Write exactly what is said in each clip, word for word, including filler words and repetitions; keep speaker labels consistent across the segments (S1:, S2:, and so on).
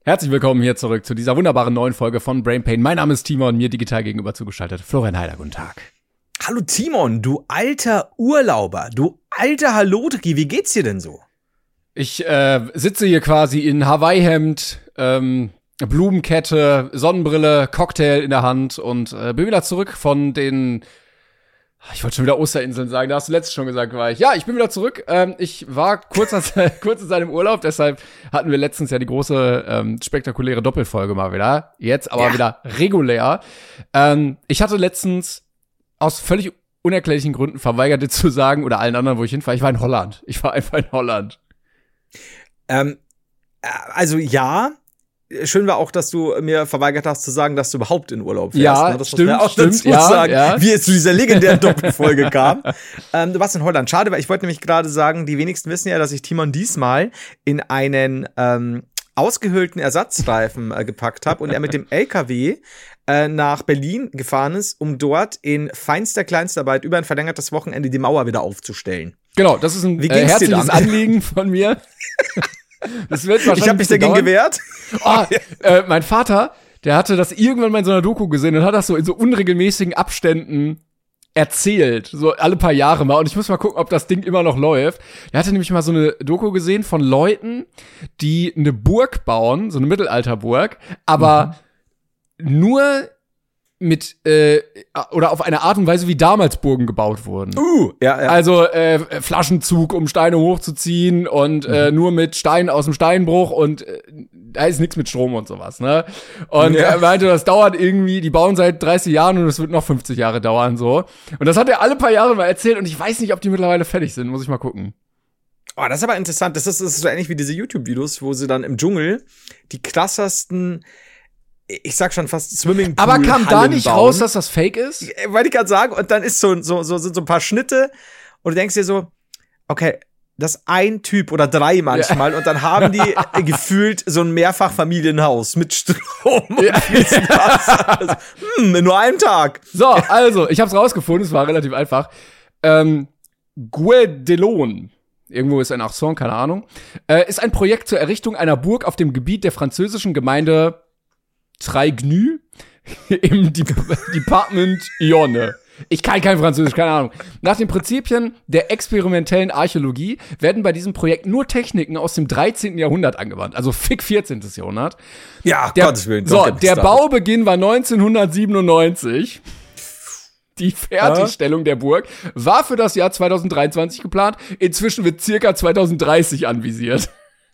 S1: Herzlich willkommen hier zurück zu dieser wunderbaren neuen Folge von Brain Pain. Mein Name ist Timon, mir digital gegenüber zugeschaltet Florian Heider. Guten Tag.
S2: Hallo Timon, du alter Urlauber, du alter Halotri, wie geht's dir denn so?
S1: Ich äh, sitze hier quasi in Hawaii-Hemd, ähm, Blumenkette, Sonnenbrille, Cocktail in der Hand und äh, bin wieder zurück von den, ich wollte schon wieder Osterinseln sagen, da hast du letztes schon gesagt, war ich. Ja, ich bin wieder zurück. Ähm, ich war kurzer Zeit, kurze Zeit im Urlaub, deshalb hatten wir letztens ja die große, ähm, spektakuläre Doppelfolge mal wieder. Jetzt aber ja. wieder regulär. Ähm, ich hatte letztens aus völlig unerklärlichen Gründen verweigert, dir zu sagen, oder allen anderen, wo ich hinfahre, ich war in Holland. Ich war einfach in Holland.
S2: Ähm, also ja, schön war auch, dass du mir verweigert hast zu sagen, dass du überhaupt in Urlaub fährst.
S1: Ja,
S2: ne? Das
S1: stimmt,
S2: muss man auch
S1: stimmt,
S2: dazu
S1: ja,
S2: sagen,
S1: ja.
S2: wie es zu dieser legendären Doppelfolge kam. Ähm, du warst in Holland. Schade, weil ich wollte nämlich gerade sagen, die wenigsten wissen ja, dass ich Timon diesmal in einen ähm, ausgehöhlten Ersatzreifen äh, gepackt habe und er mit dem L K W äh, nach Berlin gefahren ist, um dort in feinster Kleinstarbeit über ein verlängertes Wochenende die Mauer wieder aufzustellen.
S1: Genau, das ist ein
S2: Wie
S1: äh,
S2: ging's dir
S1: herzliches
S2: dann?
S1: Anliegen von mir. Das wird wahrscheinlich
S2: Ich habe mich dagegen
S1: dauern.
S2: gewehrt.
S1: Oh, äh, mein Vater, der hatte das irgendwann mal in so einer Doku gesehen und hat das so in so unregelmäßigen Abständen erzählt, so alle paar Jahre mal. Und ich muss mal gucken, ob das Ding immer noch läuft. Er hatte nämlich mal so eine Doku gesehen von Leuten, die eine Burg bauen, so eine Mittelalterburg, aber mhm. nur mit, äh, oder auf eine Art und Weise, wie damals Burgen gebaut wurden.
S2: Uh, ja, ja.
S1: Also äh, Flaschenzug, um Steine hochzuziehen und mhm. äh, nur mit Steinen aus dem Steinbruch und äh, da ist nichts mit Strom und sowas, ne? Und ja. er meinte, das dauert irgendwie, die bauen seit dreißig Jahren und es wird noch fünfzig Jahre dauern, so. Und das hat er alle paar Jahre mal erzählt und ich weiß nicht, ob die mittlerweile fertig sind, muss ich mal gucken.
S2: Oh, das ist aber interessant. Das ist, das ist so ähnlich wie diese YouTube-Videos, wo sie dann im Dschungel die krassesten, ich sag schon fast Swimmingpool
S1: Aber kam da nicht
S2: bauen.
S1: raus, dass das Fake ist?
S2: Wollte ich gerade sagen. Und dann ist so, so, so, sind so ein paar Schnitte und du denkst dir so, okay, das ist ein Typ oder drei manchmal ja. und dann haben die gefühlt so ein Mehrfachfamilienhaus mit Strom und
S1: ja.
S2: fließend Wasser. Also, hm, in nur einem Tag.
S1: So, also, ich hab's rausgefunden, es war relativ einfach. Ähm, Guedelon, irgendwo ist ein Accent, keine Ahnung, äh, ist ein Projekt zur Errichtung einer Burg auf dem Gebiet der französischen Gemeinde Trégueux im Departement Yonne. Ich kann kein Französisch, keine Ahnung. Nach den Prinzipien der experimentellen Archäologie werden bei diesem Projekt nur Techniken aus dem dreizehnten Jahrhundert angewandt. Also fick vierzehnten Jahrhundert.
S2: Ja,
S1: der,
S2: Gottes Willen.
S1: So, der Baubeginn war neunzehnhundertsiebenundneunzig. Die Fertigstellung ja. der Burg war für das Jahr zweitausenddreiundzwanzig geplant. Inzwischen wird circa zweitausenddreißig anvisiert.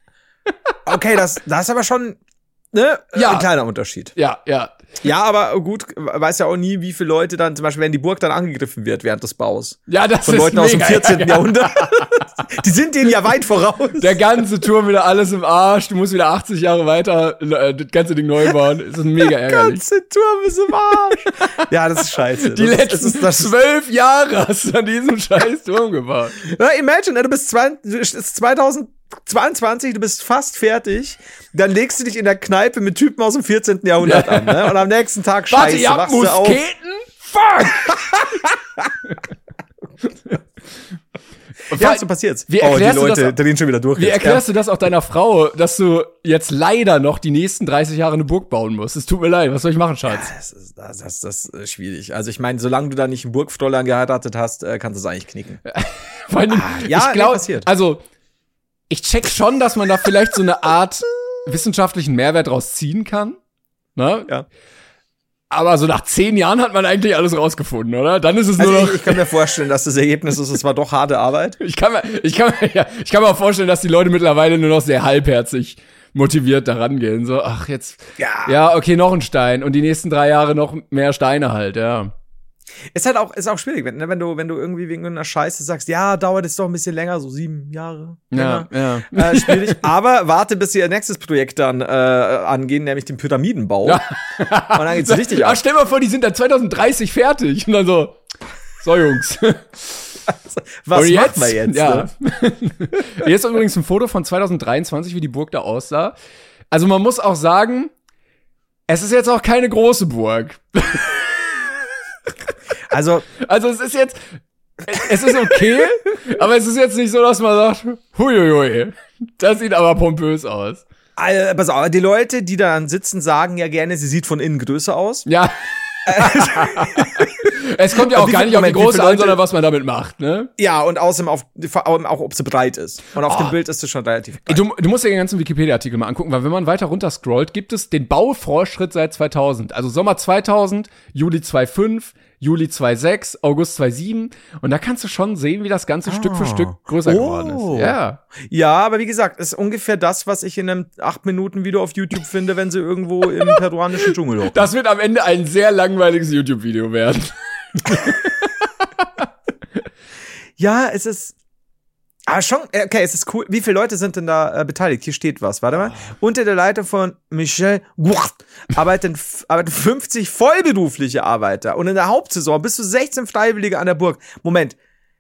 S2: Okay, das, das ist aber schon ne?
S1: Ja.
S2: Ein kleiner Unterschied.
S1: Ja, ja.
S2: Ja, aber gut, weiß ja auch nie, wie viele Leute dann, zum Beispiel, wenn die Burg dann angegriffen wird während des Baus.
S1: Ja, das
S2: Von
S1: ist
S2: Leuten
S1: mega,
S2: aus dem vierzehnten
S1: ja, ja.
S2: Jahrhundert. Die sind denen ja weit voraus.
S1: Der ganze Turm wieder alles im Arsch. Du musst wieder achtzig Jahre weiter äh, das ganze Ding neu bauen. Das ist mega ärgerlich.
S2: Der ganze Turm ist im Arsch. Ja, das ist scheiße.
S1: Die
S2: das
S1: letzten
S2: ist, das ist,
S1: zwölf Jahre hast du an diesem scheiß Turm gebaut.
S2: Ja, imagine, du bist zweitausendzweiundzwanzig, du bist fast fertig, dann legst du dich in der Kneipe mit Typen aus dem vierzehnten Jahrhundert ja. an, ne? Und am nächsten Tag scheiße,
S1: Warte, ihr habt
S2: wachst du auf.
S1: Musketen? Fuck!
S2: Ja, so passiert's.
S1: Wie
S2: oh, die
S1: erklärst du
S2: Leute
S1: das,
S2: drehen schon wieder durch.
S1: Wie
S2: jetzt.
S1: erklärst
S2: ja.
S1: du das auch deiner Frau, dass du jetzt leider noch die nächsten dreißig Jahre eine Burg bauen musst? Es tut mir leid, was soll ich machen, Schatz?
S2: Ja, das, ist, das, das, das ist schwierig. Also ich meine, solange du da nicht einen Burgfräulein geheiratet hast, kannst du es eigentlich knicken.
S1: Vor allem,
S2: ah, ja,
S1: ich glaube,
S2: passiert.
S1: Also ich check schon, dass man da vielleicht so eine Art wissenschaftlichen Mehrwert draus ziehen kann. Ne?
S2: Ja.
S1: Aber so nach zehn Jahren hat man eigentlich alles rausgefunden, oder? Dann ist es
S2: also
S1: nur noch.
S2: Ich, ich kann mir vorstellen, dass das Ergebnis ist, es war doch harte Arbeit.
S1: Ich kann mir, ich kann mir, ja, ich kann mir auch vorstellen, dass die Leute mittlerweile nur noch sehr halbherzig motiviert da rangehen. So, ach, jetzt.
S2: Ja.
S1: Ja, okay, noch ein Stein. Und die nächsten drei Jahre noch mehr Steine halt, ja.
S2: Ist halt auch, ist auch schwierig, wenn, wenn du, wenn du irgendwie wegen irgendeiner Scheiße sagst, ja, dauert es doch ein bisschen länger, so sieben Jahre.
S1: Ja,
S2: länger.
S1: ja.
S2: Äh, schwierig. Aber warte, bis sie ihr nächstes Projekt dann äh, angehen, nämlich den Pyramidenbau.
S1: Ja.
S2: Und dann geht's richtig
S1: Ach,
S2: ab.
S1: stell mal vor, die sind dann zweitausenddreißig fertig. Und dann so, so Jungs.
S2: Was
S1: und jetzt,
S2: machen wir jetzt?
S1: Ja.
S2: Ne?
S1: Hier ist übrigens ein Foto von zweitausenddreiundzwanzig, wie die Burg da aussah. Also man muss auch sagen, es ist jetzt auch keine große Burg.
S2: Also,
S1: also es ist jetzt, es ist okay, aber es ist jetzt nicht so, dass man sagt, huiuiui, das sieht aber pompös aus.
S2: Also, pass auf, die Leute, die da sitzen, sagen ja gerne, sie sieht von innen größer aus.
S1: Ja. Es kommt ja auch gar nicht auf die Größe an, sondern was man damit macht, ne?
S2: Ja, und außerdem auf, auch, ob sie breit ist. Und auf oh. dem Bild ist sie schon relativ breit.
S1: Du, du musst dir den ganzen Wikipedia-Artikel mal angucken, weil wenn man weiter runter scrollt, gibt es den Baufortschritt seit zweitausend. Also Sommer zweitausend, Juli zweitausendfünf, Juli zweitausendsechs, August zweitausendsieben. Und da kannst du schon sehen, wie das Ganze ah. Stück für Stück größer oh. geworden ist. Ja.
S2: Ja, aber wie gesagt, ist ungefähr das, was ich in einem acht Minuten Video auf YouTube finde, wenn sie irgendwo im peruanischen Dschungel hocken.
S1: Das wird am Ende ein sehr langweiliges YouTube-Video werden.
S2: Ja, es ist Ah, schon, okay, es ist cool. Wie viele Leute sind denn da äh, beteiligt? Hier steht was, warte mal. Unter der Leitung von Michel Guart arbeiten, arbeiten fünfzig vollberufliche Arbeiter und in der Hauptsaison bis zu sechzehn Freiwillige an der Burg. Moment.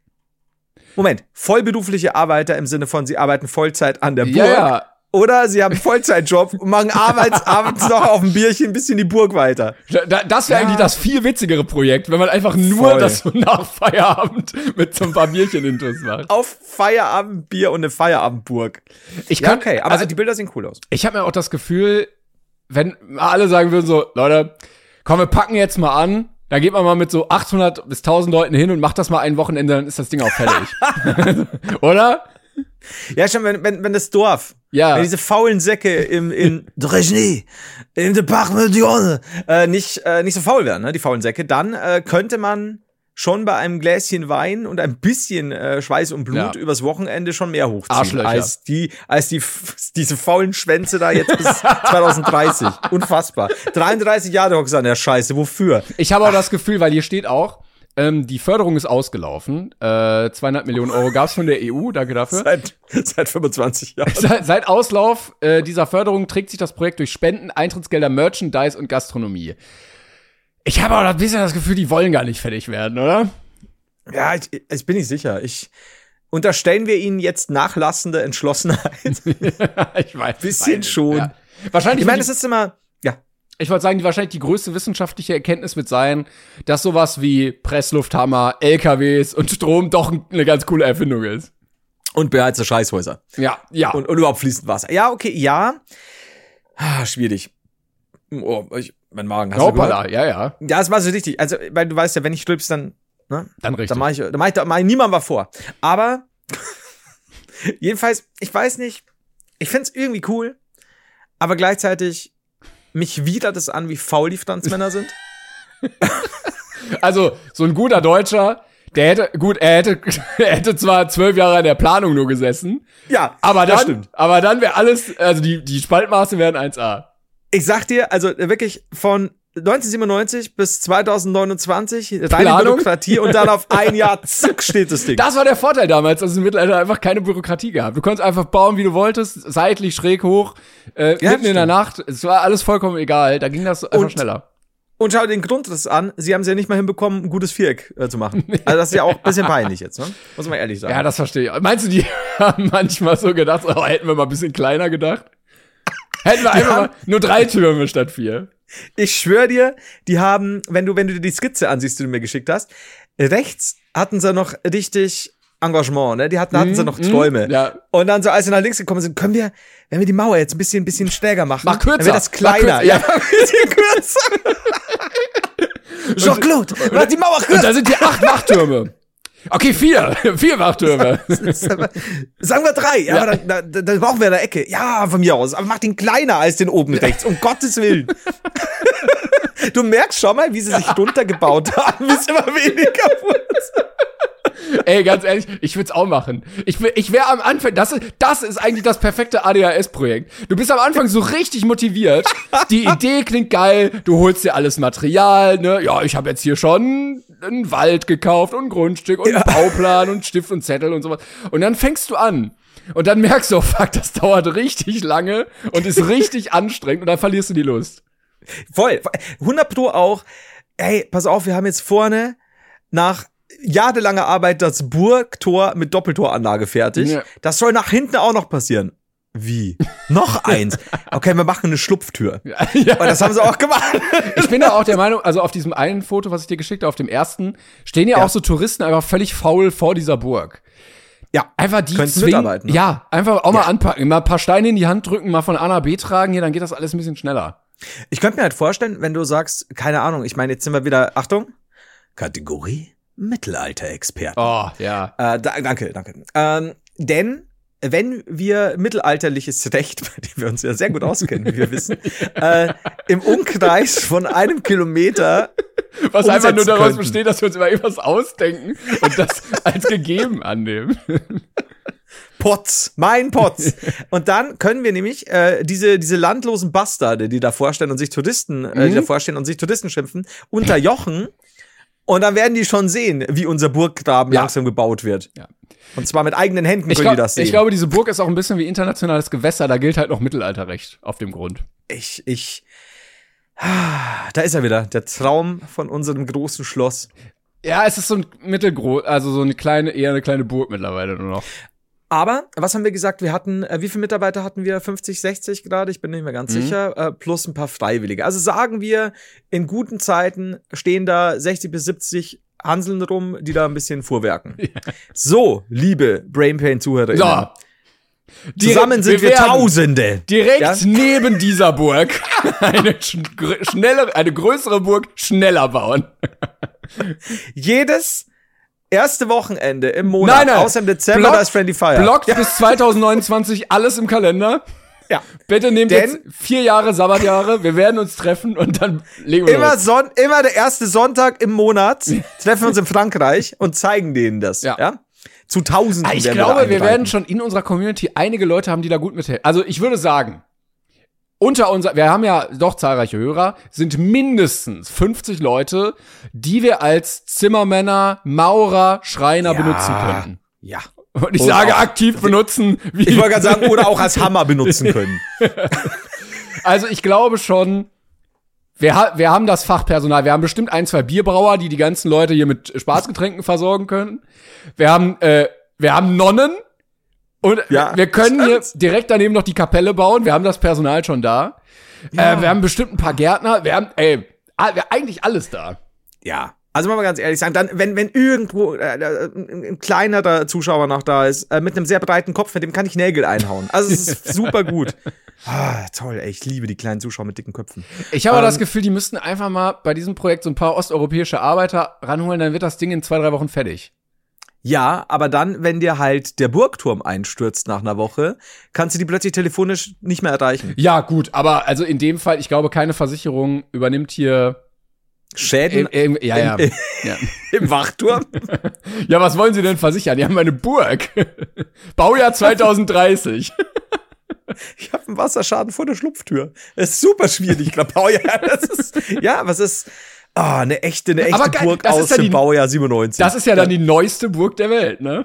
S2: Moment. Vollberufliche Arbeiter im Sinne von, sie arbeiten Vollzeit an der Burg.
S1: Ja.
S2: Oder sie haben einen Vollzeitjob und machen abends, abends noch auf dem Bierchen ein bisschen die Burg weiter.
S1: Da, das wäre ja. eigentlich das viel witzigere Projekt, wenn man einfach nur Voll. das so nach Feierabend mit so ein paar Bierchen intus macht.
S2: Auf Feierabendbier und eine Feierabendburg.
S1: Ich kann,
S2: ja, okay, aber also, die Bilder sehen cool aus.
S1: Ich habe mir auch das Gefühl, wenn alle sagen würden so, Leute, komm, wir packen jetzt mal an, dann geht man mal mit so achthundert bis tausend Leuten hin und macht das mal ein Wochenende, dann ist das Ding auch fertig. Oder?
S2: Ja, schon, wenn, wenn, wenn das Dorf, ja. wenn diese faulen Säcke im, in Drezhny, in Departement d'Yonne, äh, nicht, äh, nicht so faul wären, ne, die faulen Säcke, dann äh, könnte man schon bei einem Gläschen Wein und ein bisschen äh, Schweiß und Blut ja. übers Wochenende schon mehr hochziehen.
S1: Arschlöcher.
S2: Als die, als die, diese faulen Schwänze da jetzt bis zwanzig dreißig. Unfassbar. dreiunddreißig Jahre hockst an der Scheiße. Wofür?
S1: Ich habe auch das Gefühl, weil hier steht auch, Ähm, die Förderung ist ausgelaufen. Äh, zweieinhalb Millionen Euro gab's von der E U, danke dafür.
S2: Seit, seit fünfundzwanzig Jahren.
S1: Seit, seit Auslauf äh, dieser Förderung trägt sich das Projekt durch Spenden, Eintrittsgelder, Merchandise und Gastronomie. Ich habe auch ein bisschen das Gefühl, die wollen gar nicht fertig werden, oder?
S2: Ja, ich, ich bin nicht sicher. Ich unterstellen wir ihnen jetzt nachlassende Entschlossenheit.
S1: Ich weiß.
S2: Bisschen weiß, schon.
S1: Ja. Wahrscheinlich.
S2: Ich meine, es ist immer.
S1: Ich wollte sagen, die wahrscheinlich die größte wissenschaftliche Erkenntnis wird sein, dass sowas wie Presslufthammer, L K Ws und Strom doch eine ganz coole Erfindung ist.
S2: Und beheizte Scheißhäuser.
S1: Ja, ja.
S2: Und, und überhaupt fließend Wasser. Ja, okay, ja. Ah, schwierig. Oh, ich, mein Magen, hast
S1: Hoppala,
S2: du gehört?
S1: Ja, ja.
S2: Ja, das war so richtig. Also, weil du weißt ja, wenn ich stülpst, dann, ne?
S1: Dann richtig.
S2: Dann mach ich, dann mach ich, dann mach ich niemandem was vor. Aber, jedenfalls, ich weiß nicht, ich find's irgendwie cool, aber gleichzeitig mich widert es an, wie faul die Franzmänner sind.
S1: Also, so ein guter Deutscher, der hätte, gut, er hätte, er hätte zwar zwölf Jahre an der Planung nur gesessen.
S2: Ja,
S1: aber dann,
S2: das stimmt.
S1: Aber dann wäre alles, also die, die Spaltmaße wären eins A.
S2: Ich sag dir, also wirklich von neunzehnhundertsiebenundneunzig bis zweitausendneunundzwanzig reine
S1: Planung?
S2: Bürokratie und dann auf ein Jahr, zack, steht das Ding.
S1: Das war der Vorteil damals, dass es im Mittelalter einfach keine Bürokratie gab. Du konntest einfach bauen, wie du wolltest, seitlich, schräg, hoch, äh, ja, mitten in der Nacht. Es war alles vollkommen egal, da ging das einfach und, schneller.
S2: Und schau dir den Grundriss an, sie haben es ja nicht mal hinbekommen, ein gutes Viereck äh, zu machen. Also das ist ja auch ein bisschen peinlich jetzt, ne? Muss man ehrlich sagen.
S1: Ja, das verstehe ich. Meinst du, die haben manchmal so gedacht, oh, hätten wir mal ein bisschen kleiner gedacht? Hätten wir einfach mal nur drei Türme statt vier.
S2: Ich schwöre dir, die haben, wenn du, wenn du dir die Skizze ansiehst, die du mir geschickt hast, rechts hatten sie noch richtig Engagement, ne? Die hatten, hatten mm, sie noch Träume.
S1: Mm, ja.
S2: Und dann so, als sie nach links gekommen sind, können wir, wenn wir die Mauer jetzt ein bisschen, ein bisschen schräger machen,
S1: mach kürzer,
S2: dann wird das kleiner.
S1: Mach kürzer, ja,
S2: ein bisschen kürzer. Jean-Claude, mach die Mauer kürzer.
S1: Und da sind hier acht Wachtürme. Okay, vier. Vier Wachtürme.
S2: Sagen wir drei. Ja, ja. Aber dann, dann, dann brauchen wir eine Ecke. Ja, von mir aus. Aber mach den kleiner als den oben rechts. Um Gottes Willen. Du merkst schon mal, wie sie sich runtergebaut haben, wie es immer weniger wurde.
S1: Ey, ganz ehrlich, ich würd's auch machen. Ich, ich wäre am Anfang, das ist, das ist eigentlich das perfekte A D H S-Projekt. Du bist am Anfang so richtig motiviert. Die Idee klingt geil, du holst dir alles Material, ne? Ja, ich habe jetzt hier schon einen Wald gekauft und ein Grundstück und einen ja. Bauplan und Stift und Zettel und sowas. Und dann fängst du an. Und dann merkst du, oh fuck, das dauert richtig lange und ist richtig anstrengend und dann verlierst du die Lust.
S2: Voll. hundert Pro auch. Ey, pass auf, wir haben jetzt vorne nach jahrelanger Arbeit das Burgtor mit Doppeltoranlage fertig. Ja. Das soll nach hinten auch noch passieren. Wie? Noch eins? Okay, wir machen eine Schlupftür. Ja, ja. Und das haben sie auch gemacht.
S1: Ich bin ja auch der Meinung, also auf diesem einen Foto, was ich dir geschickt habe, auf dem ersten, stehen ja, ja. auch so Touristen einfach völlig faul vor dieser Burg.
S2: Ja,
S1: einfach die
S2: könnten
S1: zwingen,
S2: mitarbeiten, ne?
S1: ja, einfach auch mal
S2: Ja.
S1: anpacken, mal ein paar Steine in die Hand drücken, mal von A nach B tragen, hier, dann geht das alles ein bisschen schneller.
S2: Ich könnte mir halt vorstellen, wenn du sagst, keine Ahnung, ich meine, jetzt sind wir wieder, Achtung, Kategorie Mittelalter-Experten.
S1: Oh, ja.
S2: Äh, da, danke, danke. Ähm, denn wenn wir mittelalterliches Recht, bei dem wir uns ja sehr gut auskennen, wie wir wissen, äh, im Umkreis von einem Kilometer
S1: Was einfach nur daraus
S2: könnten.
S1: besteht, dass wir uns immer irgendwas ausdenken und das als gegeben annehmen.
S2: Potz, mein Potz. Und dann können wir nämlich äh, diese diese landlosen Bastarde, die davor stehen und sich Touristen, äh, die
S1: Mhm.
S2: davor stehen und sich Touristen schimpfen, unterjochen. Und dann werden die schon sehen, wie unser Burggraben
S1: Ja.
S2: langsam gebaut wird.
S1: Ja.
S2: Und zwar mit eigenen Händen
S1: Ich,
S2: können
S1: glaub,
S2: die das sehen.
S1: ich glaube, diese Burg ist auch ein bisschen wie internationales Gewässer, da gilt halt noch Mittelalterrecht auf dem Grund.
S2: ich, ich, ah, da ist er wieder, der Traum von unserem großen Schloss.
S1: Ja, es ist so ein mittelgroß, also so eine kleine, eher eine kleine Burg mittlerweile nur noch.
S2: Aber, was haben wir gesagt? Wir hatten, äh, wie viele Mitarbeiter hatten wir? fünfzig, sechzig gerade? Ich bin nicht mehr ganz
S1: Mhm.
S2: sicher. Äh, plus ein paar Freiwillige. Also sagen wir, in guten Zeiten stehen da sechzig bis siebzig Hanseln rum, die da ein bisschen fuhrwerken.
S1: Ja.
S2: So, liebe BrainPain-ZuhörerInnen.
S1: So.
S2: Zusammen sind wir,
S1: werden
S2: Tausende.
S1: Direkt
S2: Ja?
S1: neben dieser Burg eine sch gr- schnellere, eine größere Burg schneller bauen.
S2: Jedes erste Wochenende im Monat,
S1: Nein, nein.
S2: außer im Dezember,
S1: Blockt-
S2: da ist Friendly Fire.
S1: Blockt bis zwanzig neunundzwanzig alles im Kalender.
S2: Ja.
S1: Bitte nehmt
S2: Denn-
S1: jetzt vier Jahre Sabbatjahre, wir werden uns treffen und dann legen wir
S2: Immer,
S1: los.
S2: Son immer der erste Sonntag im Monat treffen wir uns in Frankreich und zeigen denen das. Ja.
S1: Ja.
S2: Zu Tausenden.
S1: Ah, ich
S2: werden
S1: glaube,
S2: da
S1: wir
S2: einreiten.
S1: werden schon in unserer Community einige Leute haben, die da gut mithelfen. Also ich würde sagen, unter unser, wir haben ja doch zahlreiche Hörer, sind mindestens fünfzig Leute, die wir als Zimmermänner, Maurer, Schreiner
S2: Ja.
S1: benutzen könnten.
S2: Ja.
S1: Und ich
S2: Und
S1: sage
S2: auch-
S1: aktiv benutzen. Wie
S2: Ich wollte gerade sagen, oder auch als Hammer benutzen können.
S1: Also ich glaube schon, wir, ha wir haben das Fachpersonal. Wir haben bestimmt ein, zwei Bierbrauer, die die ganzen Leute hier mit Spaßgetränken versorgen können. Wir haben, äh, wir haben Nonnen. Und
S2: Ja,
S1: wir können hier
S2: stimmt.
S1: direkt daneben noch die Kapelle bauen. Wir haben das Personal schon da.
S2: Ja.
S1: Äh, wir haben bestimmt ein paar Gärtner. Wir haben, ey, ah, wir eigentlich alles da.
S2: Ja. Also mal ganz ehrlich sagen, dann, wenn, wenn irgendwo äh, äh, ein, ein kleinerer Zuschauer noch da ist, äh, mit einem sehr breiten Kopf, mit dem kann ich Nägel einhauen. Also es ist super gut. Ah, toll, ey, ich liebe die kleinen Zuschauer mit dicken Köpfen.
S1: Ich habe
S2: Ähm,
S1: das Gefühl, die müssten einfach mal bei diesem Projekt so ein paar osteuropäische Arbeiter ranholen, dann wird das Ding in zwei, drei Wochen fertig.
S2: Ja, aber dann, wenn dir halt der Burgturm einstürzt nach einer Woche, kannst du die plötzlich telefonisch nicht mehr erreichen.
S1: Ja, gut, aber also in dem Fall, ich glaube, keine Versicherung übernimmt hier
S2: Schäden
S1: im, im, ja, ja.
S2: im,
S1: ja.
S2: im Wachturm?
S1: Ja, was wollen Sie denn versichern? Die haben eine Burg. Baujahr zwanzig dreißig.
S2: Ich habe einen Wasserschaden vor der Schlupftür. Das ist super schwierig, ich glaube. Baujahr, das ist, ja, was ist, ah, eine echte, eine echte
S1: Aber geil,
S2: Burg
S1: das ist
S2: aus
S1: ja
S2: dem
S1: die-
S2: Baujahr siebenundneunzig.
S1: Das ist ja dann die neueste Burg der Welt, ne?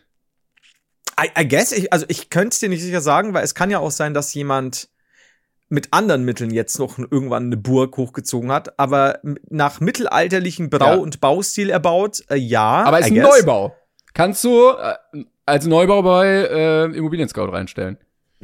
S2: I, I guess, ich, also ich könnte es dir nicht sicher sagen, weil es kann ja auch sein, dass jemand mit anderen Mitteln jetzt noch irgendwann eine Burg hochgezogen hat, aber m- nach mittelalterlichen Brau-
S1: Ja.
S2: und Baustil erbaut, äh, ja.
S1: Aber ist
S2: I
S1: ein
S2: guess.
S1: Neubau. Kannst du äh, als Neubau bei äh, Immobilien Scout reinstellen.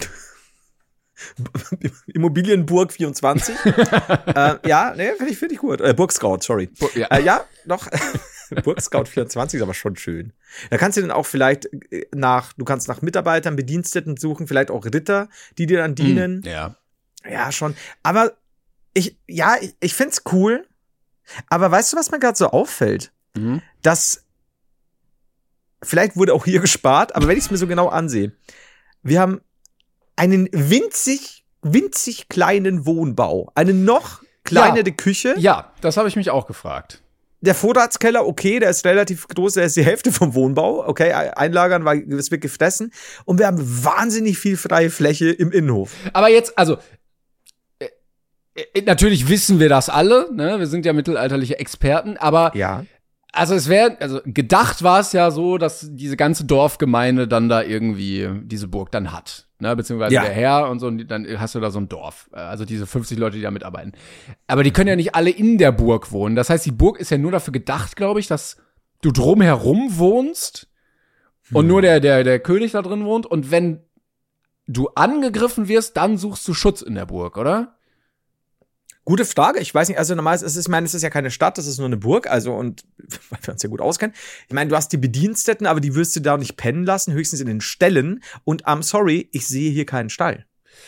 S2: Immobilienburg vierundzwanzig. äh, ja, ne, finde ich, finde ich gut. Äh, Burg Scout, sorry.
S1: Bu- ja.
S2: Äh, ja, doch. Burg Scout vierundzwanzig ist aber schon schön. Da kannst du dann auch vielleicht äh, nach, du kannst nach Mitarbeitern, Bediensteten suchen, vielleicht auch Ritter, die dir dann dienen.
S1: Ja.
S2: Ja, schon. Aber ich, ja, ich, ich find's cool. Aber weißt du, was mir gerade so auffällt?
S1: Mhm.
S2: Dass vielleicht wurde auch hier gespart, aber wenn ich es mir so genau ansehe, wir haben einen winzig, winzig kleinen Wohnbau, eine noch kleinere Küche.
S1: Ja, das habe ich mich auch gefragt.
S2: Der Vorratskeller, okay, der ist relativ groß, der ist die Hälfte vom Wohnbau. Okay, einlagern, weil es wird gefressen. Und wir haben wahnsinnig viel freie Fläche im Innenhof.
S1: Aber jetzt, also, äh, äh, natürlich wissen wir das alle, ne? Wir sind ja mittelalterliche Experten, aber
S2: Ja.
S1: also es wäre, also gedacht war es ja so, dass diese ganze Dorfgemeinde dann da irgendwie diese Burg dann hat, ne, beziehungsweise
S2: Ja.
S1: der Herr und so, und dann hast du da so ein Dorf, äh, also diese fünfzig Leute, die da mitarbeiten. Aber die können ja nicht alle in der Burg wohnen. Das heißt, die Burg ist ja nur dafür gedacht, glaube ich, dass du drumherum wohnst und nur der, der, der König da drin wohnt, und wenn du angegriffen wirst, dann suchst du Schutz in der Burg, oder?
S2: Gute Frage. Ich weiß nicht, also normalerweise ist es, ich meine, es ist ja keine Stadt, das ist nur eine Burg, also und weil wir uns ja gut auskennen. Ich meine, du hast die Bediensteten, aber die wirst du da nicht pennen lassen, höchstens in den Ställen. Und I'm sorry, ich sehe hier keinen Stall.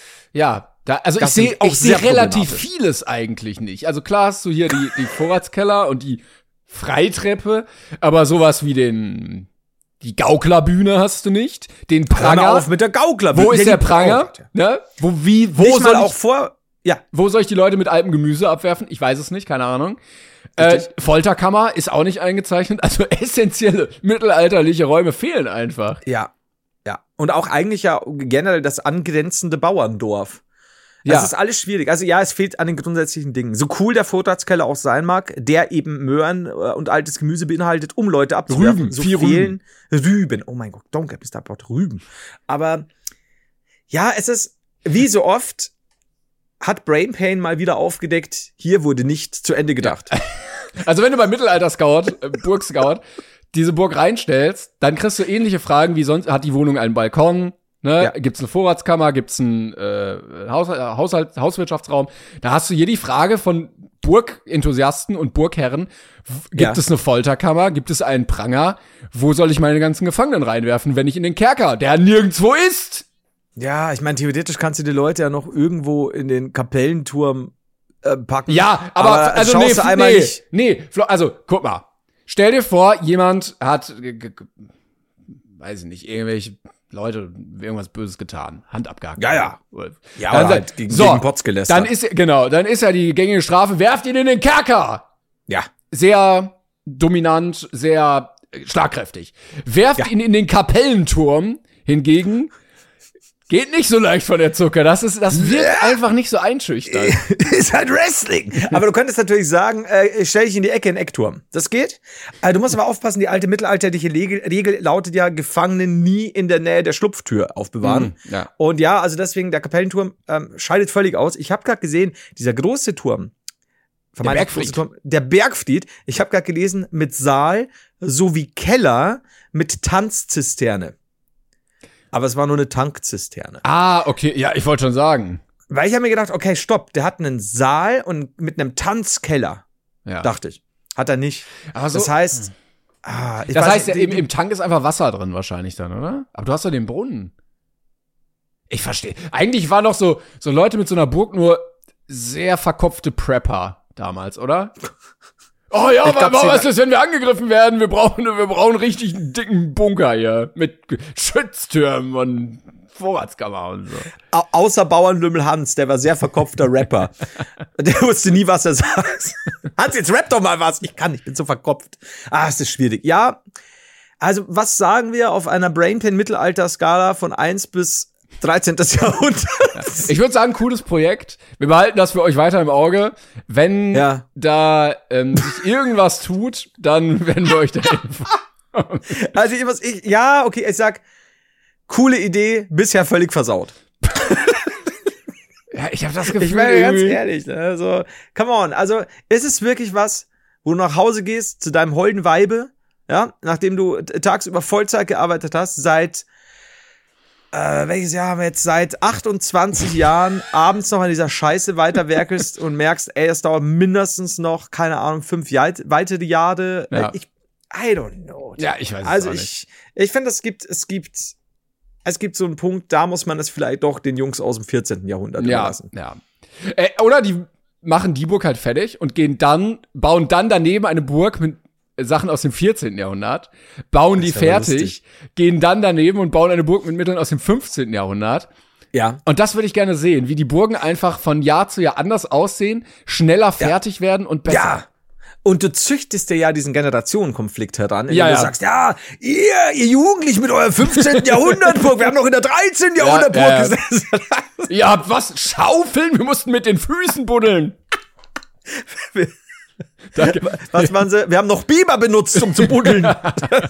S1: Ja, da, also
S2: Das
S1: ich sehe
S2: ist auch
S1: ich sehe
S2: sehr
S1: relativ
S2: problematisch.
S1: vieles eigentlich nicht. Also klar hast du hier die, die Vorratskeller und die Freitreppe, aber sowas wie den die Gauklerbühne hast du nicht, den
S2: Hör mal
S1: Pranger.
S2: auf mit der Gauklerbühne.
S1: Wo ist
S2: Ja,
S1: der
S2: die-
S1: Pranger?
S2: Oh,
S1: Ne? Wo wie wo
S2: Nicht
S1: soll
S2: mal
S1: ich,
S2: auch vor, ja,
S1: wo soll ich die Leute mit altem Gemüse abwerfen? Ich weiß es nicht, keine Ahnung. Äh,
S2: Richtig.
S1: Folterkammer ist auch nicht eingezeichnet. Also essentielle mittelalterliche Räume fehlen einfach.
S2: ja, ja. Und auch eigentlich ja generell das angrenzende Bauerndorf. Das
S1: Ja.
S2: ist alles schwierig. Also ja, es fehlt an den grundsätzlichen Dingen. So cool der Vorratskeller auch sein mag, der eben Möhren äh, und altes Gemüse beinhaltet, um Leute abzuwerfen.
S1: Rüben,
S2: so
S1: vier
S2: fehlen Rüben. Oh mein Gott, don't get me started about Rüben. Aber ja, es ist, wie so oft, hat Brain Pain mal wieder aufgedeckt, hier wurde nicht zu Ende gedacht.
S1: Also wenn du bei Mittelalter-Scout, äh, Burg-Scout, diese Burg reinstellst, dann kriegst du ähnliche Fragen wie sonst. Hat die Wohnung einen Balkon? Ne?
S2: Ja.
S1: Gibt's eine Vorratskammer? Gibt's einen äh, Haus, äh, Haushalt, Hauswirtschaftsraum? Da hast du hier die Frage von Burgenthusiasten und Burgherren. W- Gibt
S2: Ja.
S1: es eine Folterkammer? Gibt es einen Pranger? Wo soll ich meine ganzen Gefangenen reinwerfen, wenn ich in den Kerker, der nirgendwo ist?
S2: Ja, ich meine, theoretisch kannst du die Leute ja noch irgendwo in den Kapellenturm äh, packen.
S1: Ja, aber,
S2: Aber
S1: also
S2: schaust
S1: nee,
S2: du einmal
S1: nee,
S2: nicht.
S1: nee, Flo- also guck mal. Stell dir vor, jemand hat, g- g- g- weiß ich nicht, irgendwelche Leute irgendwas Böses getan, Hand abgehackt.
S2: Ja, ja.
S1: Oder-
S2: Ja,
S1: Dann
S2: aber
S1: sa-
S2: halt gegen,
S1: so,
S2: gegen Pots gelästert.
S1: Dann ist genau, dann ist ja die gängige Strafe, werft ihn in den Kerker.
S2: ja.
S1: Sehr dominant, sehr äh, schlagkräftig. Werft
S2: Ja.
S1: ihn in den Kapellenturm hingegen. Geht nicht so leicht von der Zucker. Das ist, das wirkt einfach nicht so einschüchternd.
S2: ist halt Wrestling. Aber du könntest natürlich sagen, äh, stell dich in die Ecke in den Eckturm. Das geht. Äh, du musst aber aufpassen, die alte mittelalterliche Regel, Regel lautet ja, Gefangene nie in der Nähe der Schlupftür aufbewahren.
S1: Mhm, ja.
S2: Und ja, also deswegen, der Kapellenturm ähm, scheidet völlig aus. Ich habe gerade gesehen, dieser große Turm, vermeintlich
S1: Bergfried.
S2: große Turm, der Bergfried, ich habe gerade gelesen, mit Saal sowie Keller mit Tanzzisterne. Aber es war nur eine Tankzisterne.
S1: Ah, okay, ja, ich wollte schon sagen.
S2: Weil ich habe mir gedacht, okay, stopp, der hat einen Saal und mit einem Tanzkeller,
S1: Ja.
S2: dachte ich. Hat er nicht.
S1: Aber so-
S2: das heißt, ah, ich
S1: Das
S2: weiß
S1: heißt, ja,
S2: nicht,
S1: im, im Tank ist einfach Wasser drin wahrscheinlich dann, oder? Aber du hast doch den Brunnen. Ich verstehe. Eigentlich waren doch so, so Leute mit so einer Burg nur sehr verkopfte Prepper damals, oder? Oh ja,
S2: Ich glaub,
S1: aber
S2: sie-
S1: was ist, wenn wir angegriffen werden? Wir brauchen, wir brauchen richtig einen dicken Bunker hier mit Schütztürmen und Vorratskammer und so.
S2: Au- außer Bauernlümmel Hans, der war sehr verkopfter Rapper. Der wusste nie, was er sagt. Hans, jetzt rap doch mal was. Ich kann, ich bin so verkopft. Ah, es ist schwierig. Ja, also was sagen wir auf einer Brainpan-Mittelalter-Skala von eins bis dreizehnten. Jahrhundert?
S1: Ich würde sagen, cooles Projekt. Wir behalten das für euch weiter im Auge. Wenn
S2: Ja.
S1: da ähm, sich irgendwas tut, dann werden wir euch da helfen.
S2: Also ich, was ich, ja, okay, ich sag, coole Idee, bisher völlig versaut.
S1: Ja, ich habe das Gefühl,
S2: Ich meine, ganz
S1: irgendwie-
S2: ehrlich, ne? Also, come on. Also, ist es wirklich was, wo du nach Hause gehst zu deinem holden Weibe, ja, nachdem du t- tagsüber Vollzeit gearbeitet hast, seit, äh, welches Jahr haben wir jetzt? Seit achtundzwanzig Jahren abends noch an dieser Scheiße weiterwerkelst und merkst, ey, es dauert mindestens noch, keine Ahnung, fünf Jahr, weitere Jahre.
S1: Ja.
S2: Ich, I don't know.
S1: Ja, ich weiß es
S2: Also
S1: auch nicht.
S2: ich, ich finde, es gibt, es gibt, es gibt so einen Punkt, da muss man es vielleicht doch den Jungs aus dem vierzehnten. Jahrhundert
S1: Ja,
S2: überlassen.
S1: ja. Äh, oder die machen die Burg halt fertig und gehen dann, bauen dann daneben eine Burg mit Sachen aus dem vierzehnten. Jahrhundert, bauen die
S2: Das wär aber
S1: fertig,
S2: lustig.
S1: gehen dann daneben und bauen eine Burg mit Mitteln aus dem fünfzehnten. Jahrhundert.
S2: Ja.
S1: Und das würde ich gerne sehen, wie die Burgen einfach von Jahr zu Jahr anders aussehen, schneller fertig werden und besser.
S2: Ja. Und du züchtest dir ja diesen Generationenkonflikt heran, indem
S1: Ja,
S2: du
S1: ja.
S2: sagst, ja, ihr, ihr Jugendlichen mit eurer fünfzehnten. Jahrhundertburg, wir haben noch in der dreizehnten. Jahrhundertburg
S1: ja, ja.
S2: gesessen.
S1: Ihr habt was? Schaufeln? Wir mussten mit den Füßen buddeln. Danke.
S2: Was waren sie? Wir haben noch Biber benutzt, um zu buddeln. Oh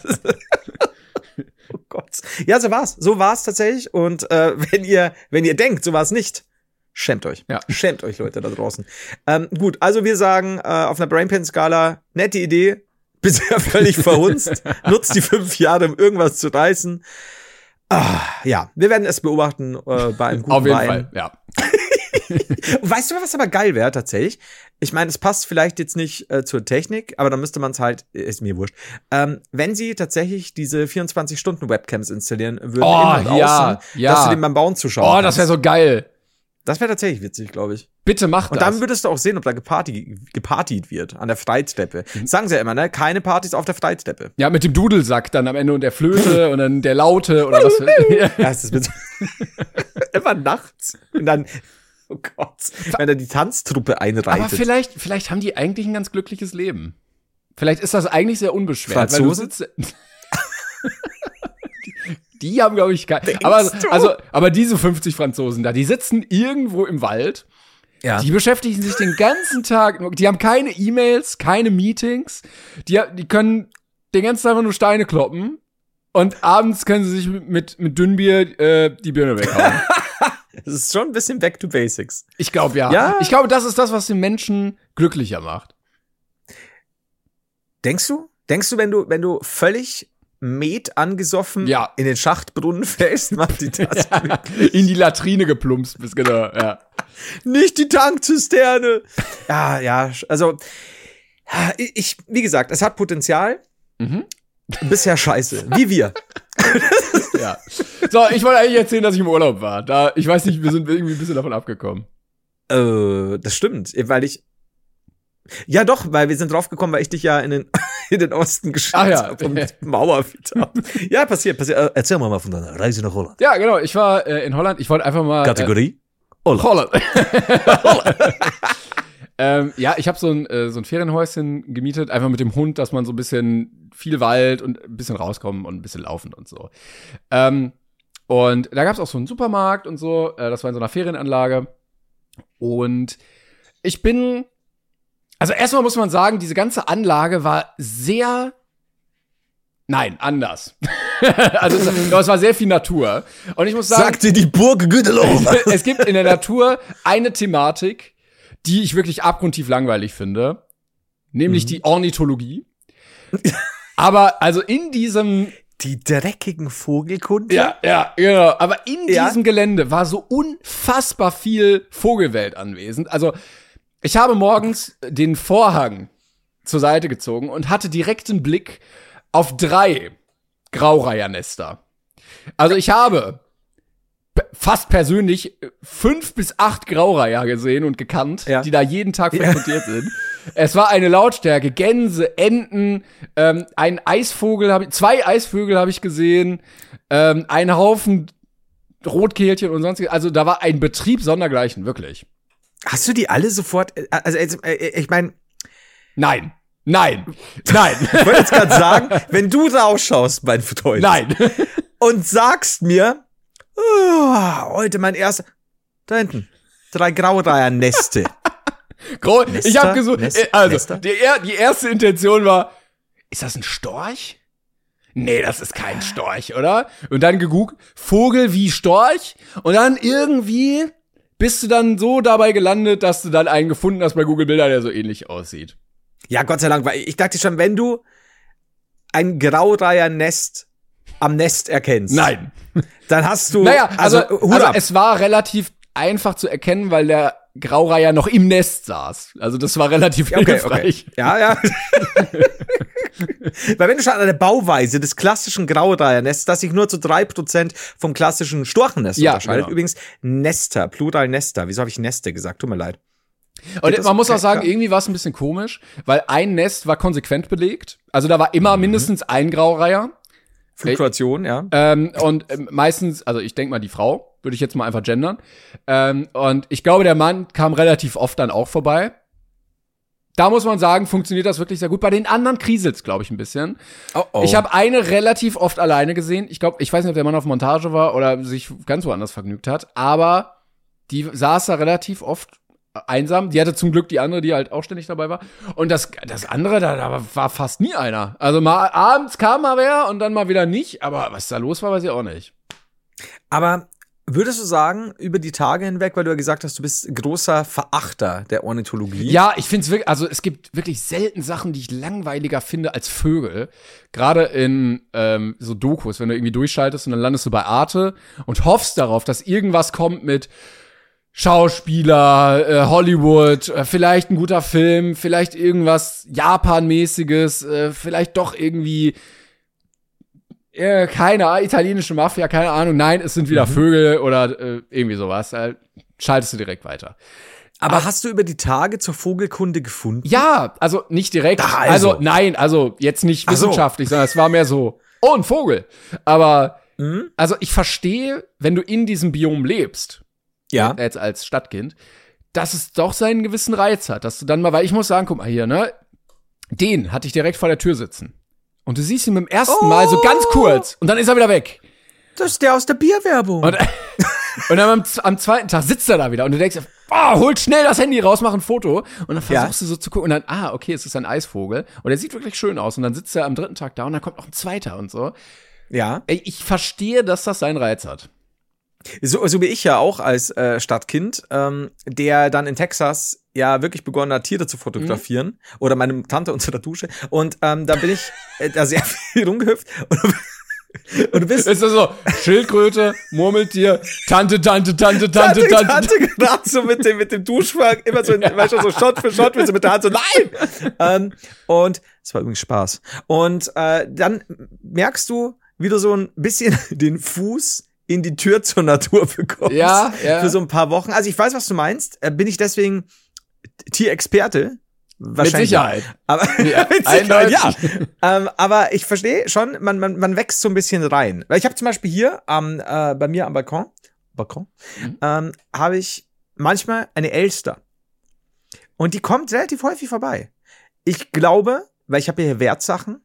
S2: Gott. Ja, so war's. So war's tatsächlich. Und äh, wenn ihr, wenn ihr denkt, so war's nicht, schämt euch.
S1: Ja.
S2: Schämt euch, Leute da draußen. Ähm, gut, also wir sagen äh, auf einer Brainpan-Skala, nette Idee, bisher völlig verhunzt. Nutzt die fünf Jahre, um irgendwas zu reißen. Ah, ja, wir werden es beobachten äh, bei einem guten
S1: Auf jeden
S2: Wein.
S1: Fall, ja.
S2: Und weißt du, was aber geil wäre tatsächlich? Ich meine, es passt vielleicht jetzt nicht äh, zur Technik, aber dann müsste man es halt, ist mir wurscht, ähm, wenn sie tatsächlich diese vierundzwanzig-Stunden-Webcams installieren würden,
S1: Oh,
S2: innen und
S1: ja,
S2: außen,
S1: ja.
S2: dass du dem beim Bauen zuschauen
S1: Oh,
S2: kannst.
S1: das wäre so geil.
S2: Das wäre tatsächlich witzig, glaube ich.
S1: Bitte mach
S2: Und
S1: das.
S2: dann würdest du auch sehen, ob da geparty, gepartied wird an der Freitsteppe. Das sagen sie ja immer, ne? Keine Partys auf der Freitsteppe.
S1: Ja, mit dem Dudelsack dann am Ende und der Flöte und dann der Laute oder was.
S2: Ja, das ist mit immer nachts. Und dann, oh Gott, wenn er die Tanztruppe einreitet.
S1: Aber vielleicht, vielleicht haben die eigentlich ein ganz glückliches Leben. Vielleicht ist das eigentlich sehr unbeschwert.
S2: Franzosen?
S1: Weil du sitzt, die, die haben, glaube ich, kein, aber, also, aber diese fünfzig Franzosen da, die sitzen irgendwo im Wald.
S2: Ja.
S1: Die beschäftigen sich den ganzen Tag, die haben keine E-Mails, keine Meetings, die, die können den ganzen Tag einfach nur Steine kloppen und abends können sie sich mit, mit Dünnbier äh, die Birne weghauen.
S2: Das ist schon ein bisschen back to basics.
S1: Ich glaube, ja.
S2: Ja.
S1: Ich glaube, das ist das, was den Menschen glücklicher macht.
S2: Denkst du? Denkst du, wenn du, wenn du völlig Met angesoffen
S1: Ja.
S2: in den Schachtbrunnen fällst, macht die das
S1: Ja, in die Latrine geplumpst bist, genau, ja.
S2: Nicht die Tankzisterne. Ja, ja, also ich, wie gesagt, es hat Potenzial.
S1: Mhm.
S2: Bisher scheiße. Wie wir.
S1: Ja. So, ich wollte eigentlich erzählen, dass ich im Urlaub war. Da, ich weiß nicht, wir sind irgendwie ein bisschen davon abgekommen.
S2: Äh, das stimmt, weil ich ja doch, weil wir sind draufgekommen, weil ich dich ja in den, in den Osten geschickt
S1: Ach ja.
S2: habe und Mauer wieder. Ja, passiert, passiert. Äh, Erzähl mal mal von deiner Reise nach Holland.
S1: Ja, genau. Ich war äh, in Holland. Ich wollte einfach mal.
S2: Kategorie?
S1: Äh, Holland. Holland. ähm, ja, ich habe so ein, äh, so ein Ferienhäuschen gemietet, einfach mit dem Hund, dass man so ein bisschen viel Wald und ein bisschen rauskommen und ein bisschen laufen und so. Ähm, und da gab's auch so einen Supermarkt und so. Äh, das war in so einer Ferienanlage. Und ich bin. Also erstmal muss man sagen, diese ganze Anlage war sehr. Nein, anders. Also es, es war sehr viel Natur. Und ich muss sagen,
S2: Sagte die Burg Gütelow.
S1: es gibt in der Natur eine Thematik, die ich wirklich abgrundtief langweilig finde, nämlich
S2: Mhm.
S1: die Ornithologie. Aber also in diesem
S2: Die dreckigen Vogelkunde?
S1: ja, ja, genau. Aber in
S2: Ja.
S1: diesem Gelände war so unfassbar viel Vogelwelt anwesend. Also ich habe morgens den Vorhang zur Seite gezogen und hatte direkten Blick auf drei Graureihernester. Also ich habe p- fast persönlich fünf bis acht Graureiher gesehen und gekannt,
S2: Ja.
S1: die da jeden Tag frequentiert sind. Es war eine Lautstärke, Gänse, Enten, ähm, ein Eisvogel, hab ich, zwei Eisvögel habe ich gesehen, ähm, ein Haufen Rotkehlchen und sonstiges. Also da war ein Betrieb sondergleichen, wirklich.
S2: Hast du die alle sofort, äh, also jetzt, äh, ich meine,
S1: Nein, nein, nein,
S2: ich wollte jetzt gerade sagen, wenn du rausschaust, mein Freund,
S1: nein.
S2: und sagst mir, oh, heute mein erster, da hinten, drei Graureiher-Neste.
S1: Grau
S2: Nester?
S1: ich habe gesucht,
S2: Nest-
S1: äh, also
S2: Nester?
S1: die, er die erste Intention war, ist das ein Storch? Nee, das ist kein Storch, oder? Und dann gegoogelt, Vogel wie Storch und dann irgendwie bist du dann so dabei gelandet, dass du dann einen gefunden hast bei Google Bilder, der so ähnlich aussieht.
S2: Ja, Gott sei Dank, weil ich dachte schon, wenn du ein Graureiher-Nest am Nest erkennst,
S1: Nein.
S2: dann hast du,
S1: Naja, also,
S2: also, Hut
S1: also
S2: ab.
S1: es war relativ einfach zu erkennen, weil der Graureiher noch im Nest saß. Also das war relativ
S2: Okay, okay.
S1: hilfreich.
S2: Ja, ja. Weil wenn du schon an der Bauweise des klassischen Graureihernests, das sich nur zu drei Prozent vom klassischen Storchennest
S1: Ja,
S2: unterscheidet.
S1: genau.
S2: Übrigens Nester, Plural Nester. Wieso habe ich Neste gesagt? Tut mir leid.
S1: Und
S2: das-
S1: man muss auch
S2: okay,
S1: sagen,
S2: ja.
S1: irgendwie war es ein bisschen komisch, weil ein Nest war konsequent belegt. Also da war
S2: Mhm.
S1: immer mindestens ein Graureiher.
S2: Fluktuation, ja.
S1: Ähm, und ähm, meistens, also ich denke mal die Frau, würde ich jetzt mal einfach gendern. Ähm, und ich glaube, der Mann kam relativ oft dann auch vorbei. Da muss man sagen, funktioniert das wirklich sehr gut. Bei den anderen kriselt's, glaube ich, ein bisschen.
S2: Oh, oh.
S1: Ich habe eine relativ oft alleine gesehen. Ich glaube, ich weiß nicht, ob der Mann auf Montage war oder sich ganz woanders vergnügt hat. Aber die saß da relativ oft einsam. Die hatte zum Glück die andere, die halt auch ständig dabei war. Und das, das andere, da, da war fast nie einer. Also mal abends kam mal wer und dann mal wieder nicht. Aber was da los war, weiß ich auch nicht.
S2: Aber würdest du sagen, über die Tage hinweg, weil du ja gesagt hast, du bist großer Verachter der Ornithologie.
S1: Ja, ich find's wirklich, also es gibt wirklich selten Sachen, die ich langweiliger finde als Vögel. Gerade in ähm, so Dokus, wenn du irgendwie durchschaltest und dann landest du bei Arte und hoffst darauf, dass irgendwas kommt mit Schauspieler, äh, Hollywood, äh, vielleicht ein guter Film, vielleicht irgendwas Japan-mäßiges, äh, vielleicht doch irgendwie äh, keine Ahnung, italienische Mafia, keine Ahnung. Nein, es sind wieder mhm. Vögel oder äh, irgendwie sowas. Äh, schaltest du direkt weiter.
S2: Aber Ach, hast du über die Tage zur Vogelkunde gefunden?
S1: Ja, also nicht direkt.
S2: Da also.
S1: also nein, also jetzt nicht wissenschaftlich, so. sondern es war mehr so, oh, ein Vogel. Aber mhm. also ich verstehe, wenn du in diesem Biom lebst,
S2: ja,
S1: jetzt als Stadtkind, dass es doch seinen gewissen Reiz hat, dass du dann mal, weil ich muss sagen, guck mal hier, ne, den hatte ich direkt vor der Tür sitzen. Und du siehst ihn beim ersten oh. Mal so ganz kurz und dann ist er wieder weg.
S2: Das ist der aus der Bierwerbung.
S1: Und, und dann am, am zweiten Tag sitzt er da wieder und du denkst, oh, holt schnell das Handy raus, mach ein Foto. Und dann versuchst ja. du so zu gucken und dann, ah, okay, es ist ein Eisvogel. Und er sieht wirklich schön aus. Und dann sitzt er am dritten Tag da und dann kommt noch ein zweiter und so.
S2: Ja.
S1: Ey, ich verstehe, dass das seinen Reiz hat.
S2: So, so wie ich ja auch als äh, Stadtkind, ähm, der dann in Texas ja wirklich begonnen hat, Tiere zu fotografieren. Mhm. Oder meine Tante unter der Dusche. Und ähm, da bin ich äh, da sehr viel rumgehüpft. Und, und du bist.
S1: Ist das so? Schildkröte, Murmeltier, Tante, Tante, Tante, Tante, Tante.
S2: Tante, Tante gerade so mit dem, mit dem Duschfang, immer so, weißt du, so Shot für Shot, mit, so mit der Hand so, nein! ähm, und es war übrigens Spaß. Und äh, dann merkst du, wie du so ein bisschen den Fuß in die Tür zur Natur bekommst.
S1: Ja, ja.
S2: Für so ein paar Wochen. Also ich weiß, was du meinst. Äh, bin ich deswegen Tierexperte?
S1: Mit Sicherheit.
S2: Aber,
S1: ja,
S2: mit Sicherheit, ja. ähm, aber ich verstehe schon, man, man, man wächst so ein bisschen rein. Weil ich habe zum Beispiel hier am, äh, bei mir am Balkon, Balkon, mhm. ähm, habe ich manchmal eine Elster. Und die kommt relativ häufig vorbei. Ich glaube, weil ich habe ja hier Wertsachen,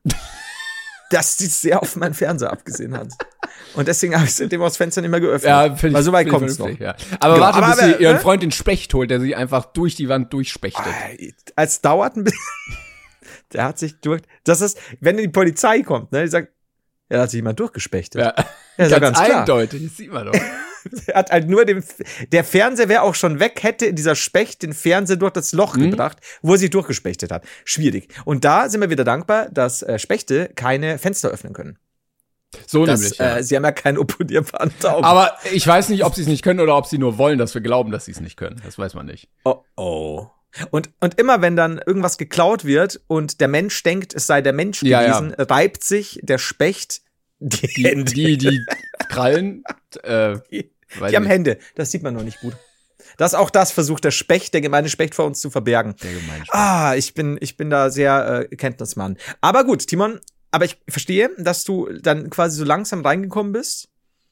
S2: dass die sehr auf meinen Fernseher abgesehen hat. Und deswegen habe ich seitdem aus Fenster nicht mehr geöffnet.
S1: Ja, finde ich.
S2: Weil so weit kommt es noch.
S1: Ja. Aber
S2: genau,
S1: warte,
S2: aber,
S1: bis
S2: aber,
S1: sie ihren
S2: ne?
S1: Freund den Specht holt, der sie einfach durch die Wand durchspechtet.
S2: Als dauert ein bisschen. Der hat sich durch. Das ist, wenn die Polizei kommt, ne, die sagt, ja, da hat sich jemand durchgespechtet.
S1: Ja,
S2: ja ist
S1: ganz,
S2: ganz klar.
S1: eindeutig, das sieht man doch.
S2: Er hat halt nur den, der Fernseher wäre auch schon weg, hätte dieser Specht den Fernseher durch das Loch mhm. gebracht, wo er sich durchgespechtet hat. Schwierig. Und da sind wir wieder dankbar, dass äh, Spechte keine Fenster öffnen können.
S1: So
S2: das,
S1: nämlich, ja.
S2: äh, sie haben ja keinen opponierbaren Daumen.
S1: Aber ich weiß nicht, ob sie es nicht können oder ob sie nur wollen, dass wir glauben, dass sie es nicht können. Das weiß man nicht.
S2: Oh, oh. Und, und immer, wenn dann irgendwas geklaut wird und der Mensch denkt, es sei der Mensch
S1: ja,
S2: gewesen,
S1: ja.
S2: reibt sich der Specht die,
S1: die
S2: Hände.
S1: Die, die Krallen, äh,
S2: die, die haben Hände. Das sieht man noch nicht gut. Das auch das versucht der Specht, der gemeine Specht vor uns zu verbergen.
S1: Der gemeine Specht.
S2: Ah, ich bin, ich bin da sehr äh, Kenntnismann. Aber gut, Timon, aber ich verstehe, dass du dann quasi so langsam reingekommen bist.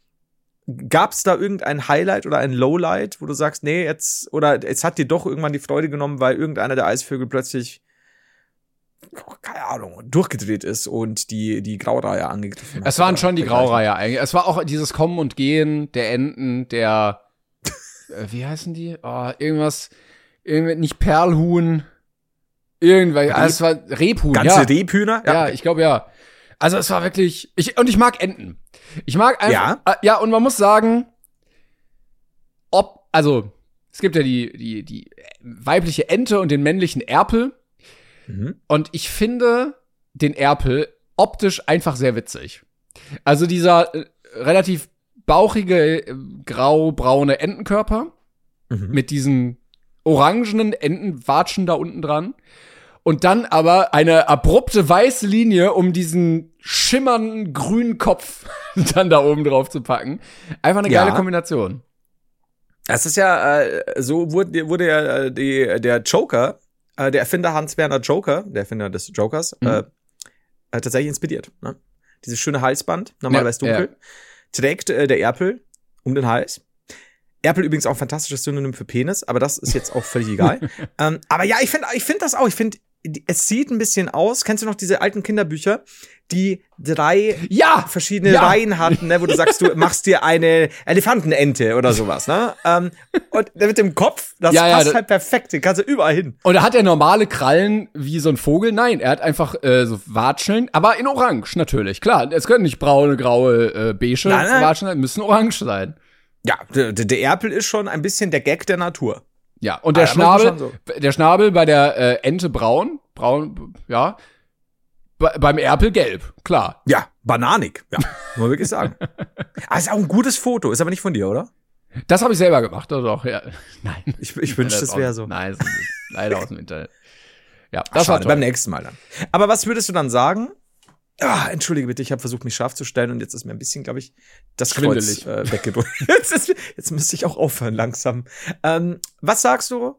S2: Gab's da irgendein Highlight oder ein Lowlight, wo du sagst, nee, jetzt, oder es hat dir doch irgendwann die Freude genommen, weil irgendeiner der Eisvögel plötzlich, oh, keine Ahnung, durchgedreht ist und die, die Graureiher angegriffen hat?
S1: Es waren schon die Graureiher eigentlich. Es war auch dieses Kommen und Gehen der Enten, der, äh, wie heißen die? Oh, irgendwas, irgendwie, nicht Perlhuhn, irgendwas, also es war Rebhuhn.
S2: Ganze
S1: ja.
S2: Rebhühner?
S1: Ja. ja, ich glaube ja. Also es war wirklich, ich, und ich mag Enten. Ich mag einfach,
S2: ja,
S1: äh, ja, und man muss sagen, ob, also, es gibt ja die, die, die weibliche Ente und den männlichen Erpel. Mhm. Und ich finde den Erpel optisch einfach sehr witzig. Also dieser äh, relativ bauchige, äh, grau-braune Entenkörper mhm. mit diesen orangenen Entenwatschen da unten dran. Und dann aber eine abrupte weiße Linie, um diesen schimmernden grünen Kopf dann da oben drauf zu packen. Einfach eine geile ja. Kombination.
S2: Das ist ja, äh, so wurde, wurde ja äh, die, der Joker, äh, der Erfinder Hans-Werner Joker, der Erfinder des Jokers, mhm. äh, tatsächlich inspiriert. Ne? Dieses schöne Halsband, normalerweise ja, dunkel, ja. trägt äh, der Erpel um den Hals. Erpel übrigens auch ein fantastisches Synonym für Penis, aber das ist jetzt auch völlig egal. ähm, aber ja, ich finde ich finde das auch. Ich finde, es sieht ein bisschen aus. Kennst du noch diese alten Kinderbücher, die drei
S1: ja,
S2: verschiedene
S1: ja.
S2: Reihen hatten, ne, wo du sagst, du machst dir eine Elefantenente oder sowas, ne? Ähm, und mit dem Kopf, das
S1: ja,
S2: passt
S1: ja,
S2: halt perfekt. Den kannst du überall hin.
S1: Und hat er normale Krallen wie so ein Vogel? Nein, er hat einfach äh, so Watscheln, aber in Orange natürlich. Klar, es können nicht braune, graue, äh, beige
S2: nein, nein.
S1: Watscheln sein, müssen orange sein.
S2: Ja, der, der Erpel ist schon ein bisschen der Gag der Natur.
S1: Ja, und der
S2: ah,
S1: Schnabel,
S2: so.
S1: der Schnabel bei der äh, Ente braun, braun, ja, Be- beim Erpel gelb, klar.
S2: Ja, bananig, ja, muss man wirklich sagen. Ah, ist auch ein gutes Foto, ist aber nicht von dir, oder?
S1: Das habe ich selber gemacht, oder doch? Ja. Nein.
S2: Ich, ich wünschte, es wäre so.
S1: Nein, das ist leider aus dem Internet. Ja,
S2: Ach,
S1: das
S2: schade,
S1: war toll.
S2: beim nächsten Mal dann. Aber was würdest du dann sagen? Ah, entschuldige bitte, ich habe versucht, mich scharf zu stellen und jetzt ist mir ein bisschen, glaube ich, das Kreuz äh, weggedrückt. jetzt, ist, jetzt müsste ich auch aufhören langsam. Ähm, was sagst du?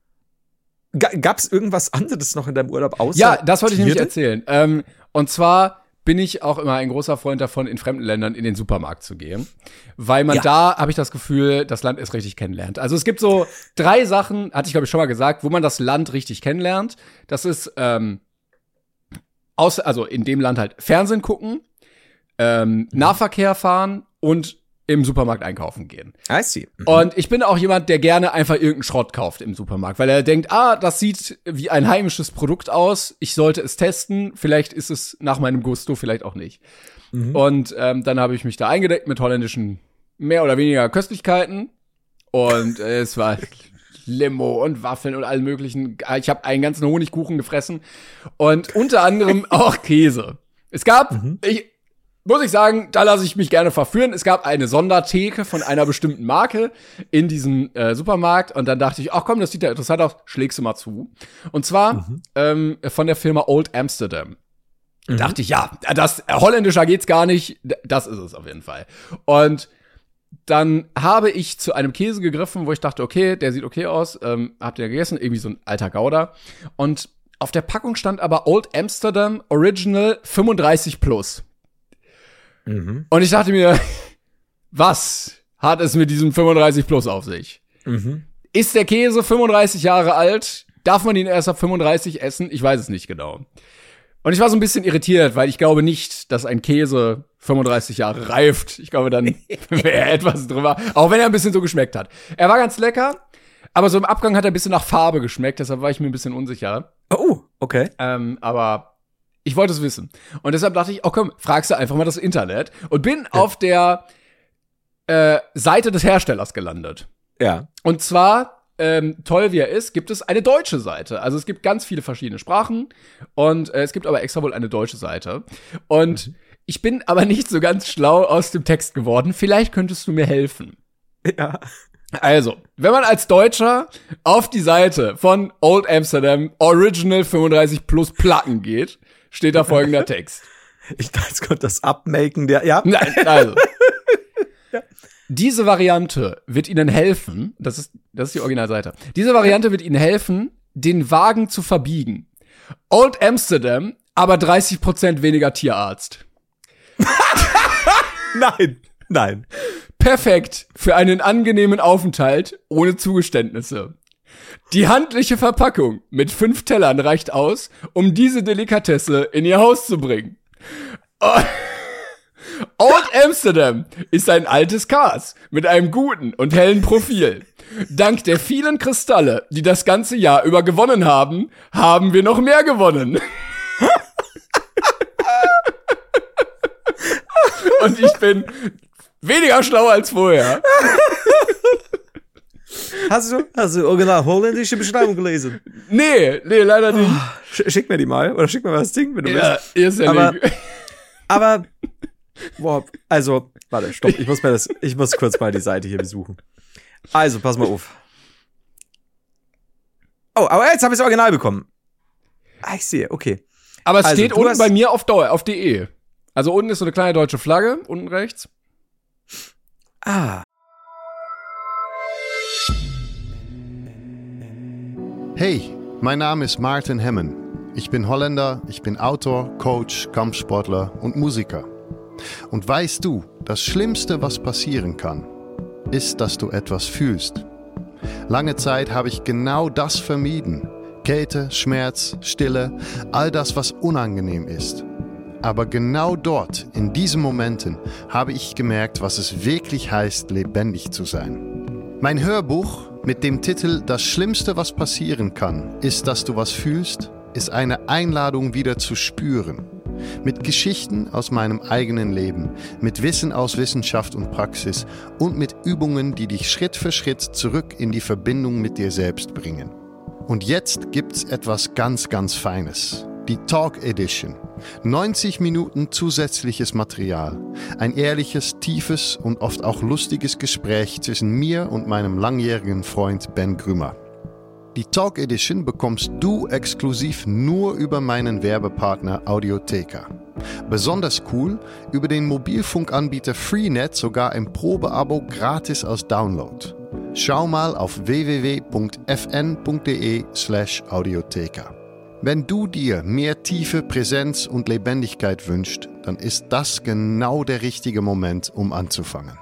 S2: G- Gab's irgendwas anderes noch in deinem Urlaub außer
S1: Ja, das wollte ich
S2: Tiere?
S1: nämlich erzählen. Ähm, und zwar bin ich auch immer ein großer Freund davon, in fremden Ländern in den Supermarkt zu gehen. Weil man
S2: Ja.
S1: da, habe ich das Gefühl, das Land erst richtig kennenlernt. Also es gibt so drei Sachen, hatte ich glaube ich schon mal gesagt, wo man das Land richtig kennenlernt. Das ist, ähm, aus, also in dem Land halt Fernsehen gucken, ähm, Nahverkehr fahren und im Supermarkt einkaufen gehen.
S2: I see. Mhm.
S1: Und ich bin auch jemand, der gerne einfach irgendeinen Schrott kauft im Supermarkt, weil er denkt, ah, das sieht wie ein heimisches Produkt aus, ich sollte es testen, vielleicht ist es nach meinem Gusto, vielleicht auch nicht.
S2: Mhm.
S1: Und ähm, dann habe ich mich da eingedeckt mit holländischen mehr oder weniger Köstlichkeiten und äh, es war Limo und Waffeln und allen möglichen. Ich habe einen ganzen Honigkuchen gefressen und unter anderem auch Käse. Es gab,
S2: Mhm.
S1: ich muss ich sagen, da lasse ich mich gerne verführen. Es gab eine Sondertheke von einer bestimmten Marke in diesem äh, Supermarkt und dann dachte ich, ach komm, das sieht ja interessant aus, schlägst du mal zu. Und zwar
S2: Mhm.
S1: ähm, von der Firma Old Amsterdam.
S2: Mhm.
S1: Dachte ich, ja, das äh, holländischer geht's gar nicht, D- das ist es auf jeden Fall. Und dann habe ich zu einem Käse gegriffen, wo ich dachte, okay, der sieht okay aus, ähm, habt ihr gegessen, irgendwie so ein alter Gouda. Und auf der Packung stand aber Old Amsterdam Original fünfunddreißig plus.
S2: Mhm.
S1: Und ich dachte mir, was hat es mit diesem fünfunddreißig plus auf sich?
S2: Mhm.
S1: Ist der Käse fünfunddreißig Jahre alt? Darf man ihn erst ab fünfunddreißig essen? Ich weiß es nicht genau. Und ich war so ein bisschen irritiert, weil ich glaube nicht, dass ein Käse fünfunddreißig Jahre reift. Ich glaube, dann wäre etwas drüber. Auch wenn er ein bisschen so geschmeckt hat. Er war ganz lecker, aber so im Abgang hat er ein bisschen nach Farbe geschmeckt. Deshalb war ich mir ein bisschen unsicher.
S2: Oh, okay.
S1: Ähm, aber ich wollte es wissen. Und deshalb dachte ich, oh komm, fragst du einfach mal das Internet. Und bin ja. auf der äh, Seite des Herstellers gelandet.
S2: Ja.
S1: Und zwar, ähm, toll wie er ist, gibt es eine deutsche Seite. Also es gibt ganz viele verschiedene Sprachen. Und äh, es gibt aber extra wohl eine deutsche Seite. Und mhm. ich bin aber nicht so ganz schlau aus dem Text geworden. Vielleicht könntest du mir helfen.
S2: Ja.
S1: Also, wenn man als Deutscher auf die Seite von Old Amsterdam Original fünfunddreißig plus Platten geht, steht da folgender Text.
S2: Ich dachte, jetzt kommt das Abmaken der, ja.
S1: Nein, also. ja. Diese Variante wird Ihnen helfen, das ist, das ist die Originalseite. Diese Variante wird Ihnen helfen, den Wagen zu verbiegen. Old Amsterdam, aber dreißig Prozent weniger Tierarzt.
S2: Nein, nein.
S1: Perfekt für einen angenehmen Aufenthalt ohne Zugeständnisse. Die handliche Verpackung mit fünf Tellern reicht aus, um diese Delikatesse in ihr Haus zu bringen. Old Amsterdam ist ein altes Kas mit einem guten und hellen Profil. Dank der vielen Kristalle, die das ganze Jahr über gewonnen haben, haben wir noch mehr gewonnen. Und ich bin weniger schlau als vorher.
S2: Hast du, hast du original holländische Beschreibung gelesen?
S1: Nee, nee, leider nicht.
S2: Oh, schick mir die mal, oder schick mir mal das Ding, wenn du
S1: ja,
S2: willst.
S1: Ist ja
S2: aber,
S1: nicht.
S2: aber, boah, also, warte, stopp, ich muss mir das, ich muss kurz mal die Seite hier besuchen. Also, pass mal auf. Oh, aber jetzt habe ich das Original bekommen. Ah, ich sehe, okay.
S1: Aber es
S2: also,
S1: steht unten
S2: hast,
S1: bei mir auf Dauer, auf de. Also unten ist so eine kleine deutsche Flagge, unten rechts.
S2: Ah.
S3: Hey, mein Name ist Martin Hemmen. Ich bin Holländer, ich bin Autor, Coach, Kampfsportler und Musiker. Und weißt du, das Schlimmste, was passieren kann, ist, dass du etwas fühlst. Lange Zeit habe ich genau das vermieden. Kälte, Schmerz, Stille, all das, was unangenehm ist. Aber genau dort, in diesen Momenten, habe ich gemerkt, was es wirklich heißt, lebendig zu sein. Mein Hörbuch mit dem Titel Das Schlimmste, was passieren kann, ist, dass du was fühlst, ist eine Einladung, wieder zu spüren. Mit Geschichten aus meinem eigenen Leben, mit Wissen aus Wissenschaft und Praxis und mit Übungen, die dich Schritt für Schritt zurück in die Verbindung mit dir selbst bringen. Und jetzt gibt's etwas ganz, ganz Feines. Die Talk Edition. neunzig Minuten zusätzliches Material. Ein ehrliches, tiefes und oft auch lustiges Gespräch zwischen mir und meinem langjährigen Freund Ben Grümer. Die Talk Edition bekommst du exklusiv nur über meinen Werbepartner Audiotheka. Besonders cool, über den Mobilfunkanbieter Freenet sogar im Probeabo gratis als Download. Schau mal auf w w w punkt f n punkt d e slash audiotheka. Wenn du dir mehr Tiefe, Präsenz und Lebendigkeit wünschst, dann ist das genau der richtige Moment, um anzufangen.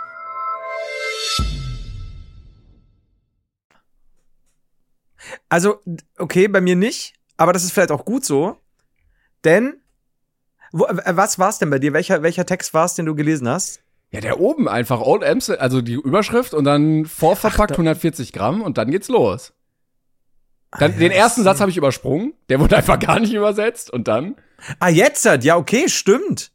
S2: Also, okay, bei mir nicht, aber das ist vielleicht auch gut so, denn, wo, was war's denn bei dir? Welcher, welcher Text war's, den du gelesen hast?
S1: Ja, der oben einfach, Old Amstel, also die Überschrift und dann vorverpackt
S2: Ach, da-
S1: hundertvierzig Gramm und dann geht's los. Dann,
S2: Ah, ja,
S1: den ersten
S2: das-
S1: Satz habe ich übersprungen, der wurde einfach gar nicht übersetzt und dann,
S2: Ah, jetzt hat, ja, okay, stimmt.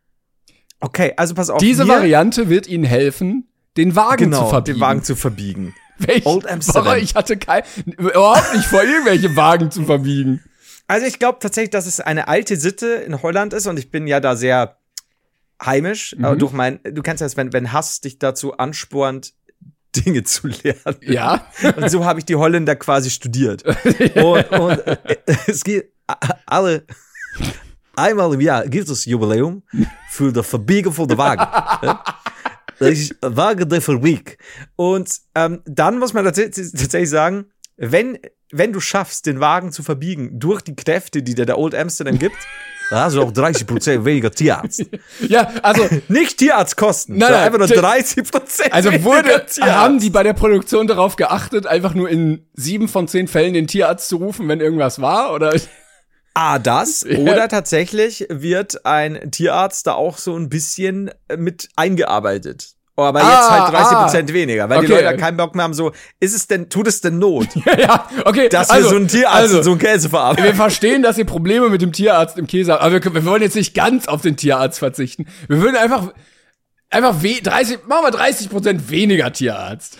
S2: Okay, also pass auf.
S1: diese
S2: hier-
S1: Variante wird Ihnen helfen, den Wagen
S2: genau,
S1: zu verbiegen.
S2: den Wagen zu verbiegen.
S1: Welch,
S2: Old Amsterdam.
S1: aber ich hatte kein, überhaupt nicht vor, irgendwelche Wagen zu verbiegen.
S2: Also ich glaube tatsächlich, dass es eine alte Sitte in Holland ist und ich bin ja da sehr heimisch.
S1: Mhm.
S2: Aber durch mein, du kennst das, wenn, wenn Hass dich dazu anspornt, Dinge zu lernen.
S1: Ja.
S2: Und so habe ich die Holländer quasi studiert. Und, und äh, es geht alle einmal im Jahr gibt es Jubiläum für das Verbiegen von der Wagen. Ja? Das ist Wagen der Fabrik. Und ähm, dann muss man tats tatsächlich sagen, wenn, wenn du schaffst, den Wagen zu verbiegen durch die Kräfte, die dir der Old Amsterdam gibt, dann hast du auch dreißig Prozent weniger Tierarzt.
S1: Ja, also,
S2: Nicht Tierarztkosten,
S1: Nein,
S2: sondern
S1: nein,
S2: einfach nur
S1: t-
S2: dreißig Prozent
S1: also
S2: weniger
S1: wurde,
S2: Tierarzt.
S1: haben die bei der Produktion darauf geachtet, einfach nur in sieben von zehn Fällen den Tierarzt zu rufen, wenn irgendwas war, oder?
S2: Ah, das.
S1: Ja.
S2: Oder tatsächlich wird ein Tierarzt da auch so ein bisschen äh, mit eingearbeitet. Aber jetzt
S1: Ah,
S2: halt dreißig Prozent
S1: ah.
S2: weniger, weil die
S1: Okay.
S2: Leute keinen Bock mehr haben, so, ist es denn, tut es denn Not,
S1: Ja, okay.
S2: dass
S1: also,
S2: wir so einen Tierarzt
S1: also,
S2: und so einen Käse verarbeiten?
S1: wir verstehen, dass ihr Probleme mit dem Tierarzt im Käse habt, aber wir, können- wir wollen jetzt nicht ganz auf den Tierarzt verzichten. Wir würden einfach, einfach we- dreißig, machen wir dreißig Prozent weniger Tierarzt.